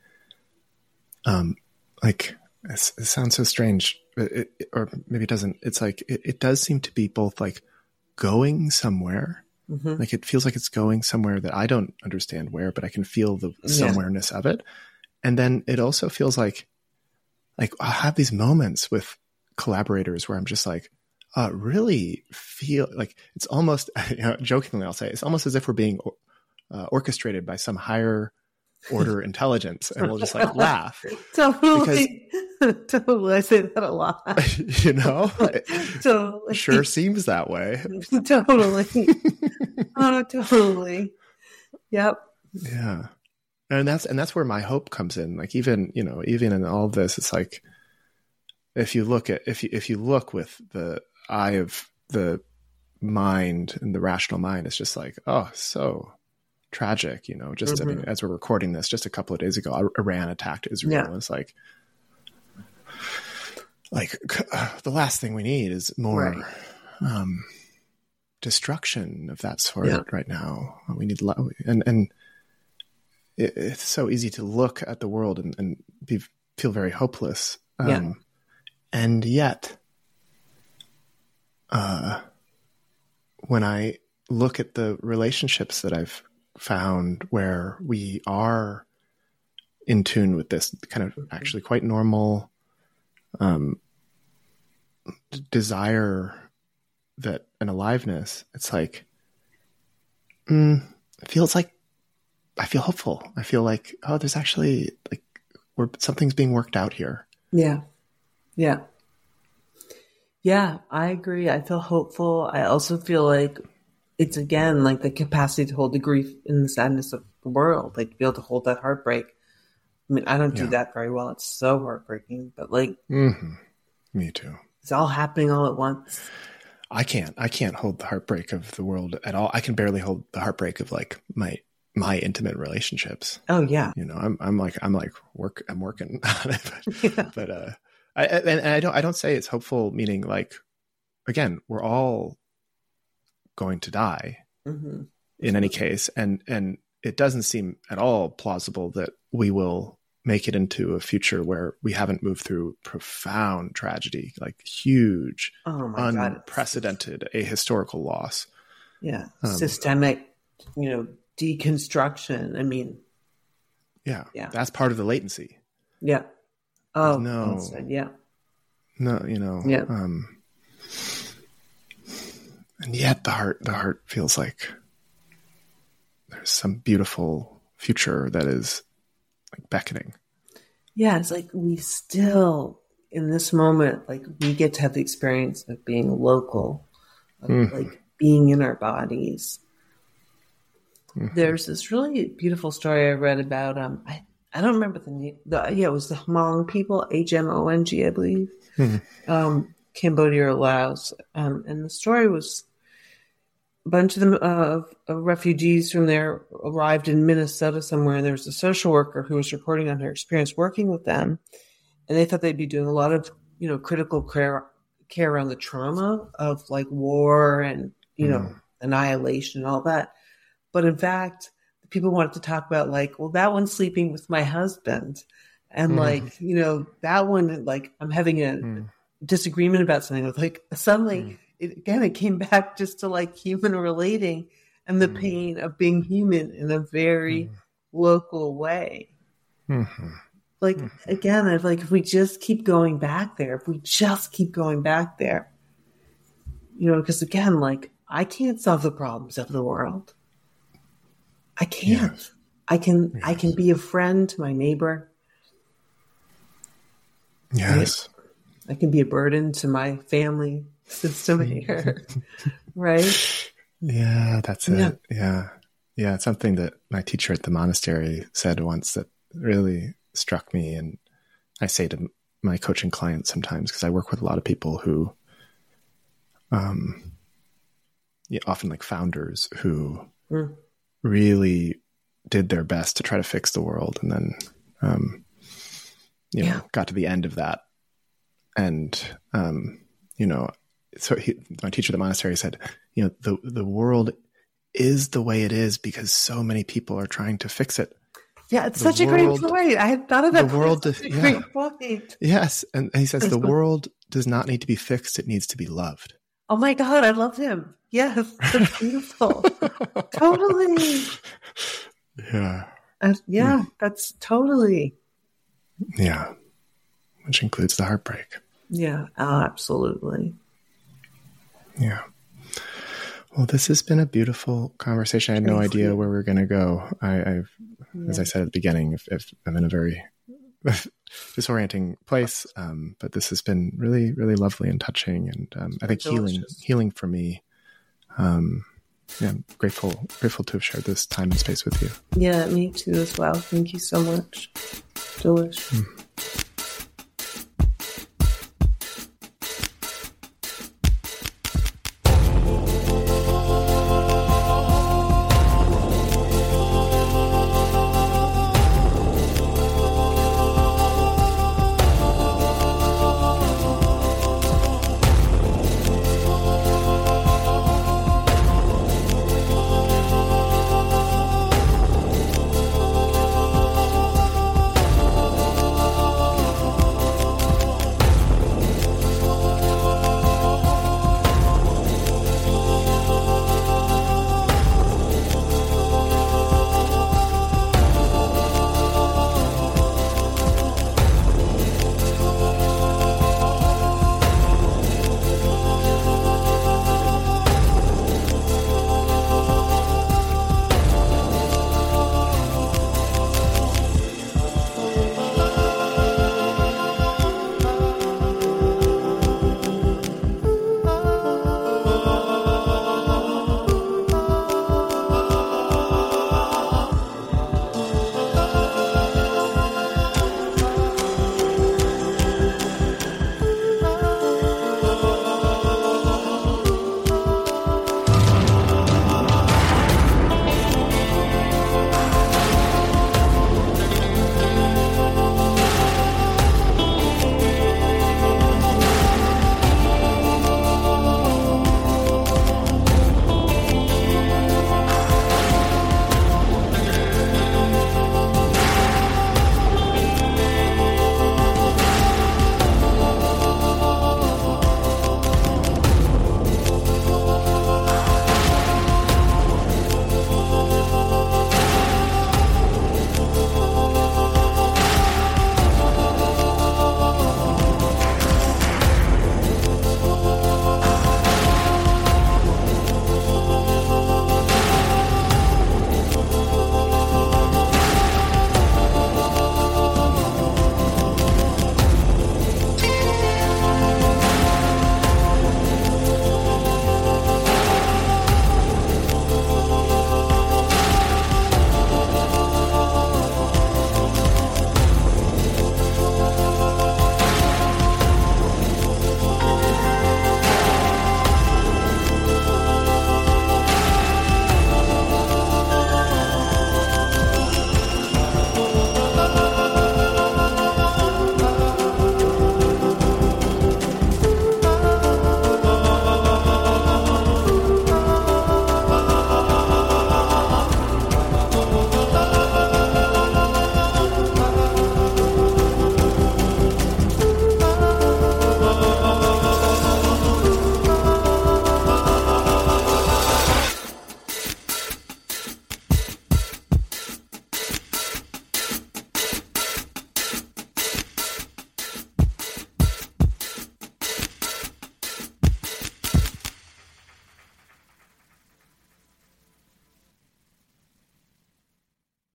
like, it sounds so strange, or maybe it doesn't. It's like, it does seem to be both like going somewhere. Like, it feels like it's going somewhere that I don't understand where, but I can feel the somewhereness of it. And then it also feels like I'll have these moments with collaborators where I'm just like, really feel like it's almost, jokingly I'll say, it's almost as if we're being orchestrated by some higher order intelligence, and we'll just like laugh. Totally. Totally. I say that a lot. You know, Totally. Sure seems that way. Totally. Oh, totally. Yep. Yeah. And that's where my hope comes in. Like even in all of this, it's like, if you look with the eye of the mind and the rational mind, it's just like, oh, so tragic, just I mean, as we're recording this, just a couple of days ago, Iran attacked Israel. Yeah. And it's like the last thing we need is more destruction of that sort right now. We need love. And it's so easy to look at the world and feel very hopeless. And yet, when I look at the relationships that I've found where we are in tune with this kind of actually quite normal desire that an aliveness, it's like, it feels like I feel hopeful. I feel like, oh, there's actually like something's being worked out here. Yeah. Yeah. Yeah, I agree. I feel hopeful. I also feel like it's, again, like the capacity to hold the grief and the sadness of the world, like to be able to hold that heartbreak. I mean, I don't do that very well. It's so heartbreaking, but like, me too. It's all happening all at once. I can't hold the heartbreak of the world at all. I can barely hold the heartbreak of like my intimate relationships. Oh yeah. I'm working on it, but I don't say it's hopeful, meaning like, again, we're all going to die in any case. And it doesn't seem at all plausible that we will make it into a future where we haven't moved through profound tragedy, like huge, unprecedented, ahistorical loss. Yeah. Systemic, deconstruction. I mean, yeah. That's part of the latency. Yeah. Oh, no. Yeah. No, Yeah. And yet the heart feels like there's some beautiful future that is like beckoning. Yeah. It's like we still, in this moment, like we get to have the experience of being local, of like being in our bodies. There's this really beautiful story I read about, I don't remember the name. It was the Hmong people, Hmong, I believe, Cambodia or Laos. And the story was a bunch of them refugees from there arrived in Minnesota somewhere, and there was a social worker who was reporting on her experience working with them, and they thought they'd be doing a lot of critical care around the trauma of like war and annihilation and all that. But in fact, people wanted to talk about like, well, that one's sleeping with my husband. And like, that one, like I'm having a disagreement about something with like, suddenly it came back just to like human relating and the pain of being human in a very local way. Like, again, I'd like, if we just keep going back there, because again, like I can't solve the problems of the world. I can't. Yes. I can be a friend to my neighbor. Yes. I can be a burden to my family system here. Right? Yeah, that's it. Yeah. Yeah. It's something that my teacher at the monastery said once that really struck me. And I say to my coaching clients sometimes, because I work with a lot of people who, often like founders who really did their best to try to fix the world. And then, got to the end of that. And, so my teacher at the monastery said, the world is the way it is because so many people are trying to fix it. Yeah, it's such a great point. I had thought of that. The world, great point. Yes. And he says the world does not need to be fixed. It needs to be loved. Oh my God, I love him. Yes, that's beautiful. Totally. Yeah. That's totally. Yeah. Which includes the heartbreak. Yeah, absolutely. Yeah. Well, this has been a beautiful conversation. I had no idea where we were going to go. As I said at the beginning, if I'm in a very disorienting place, but this has been really, really lovely and touching, and I think healing for me. I'm grateful to have shared this time and space with you. Yeah, me too as well. Thank you so much. Delicious.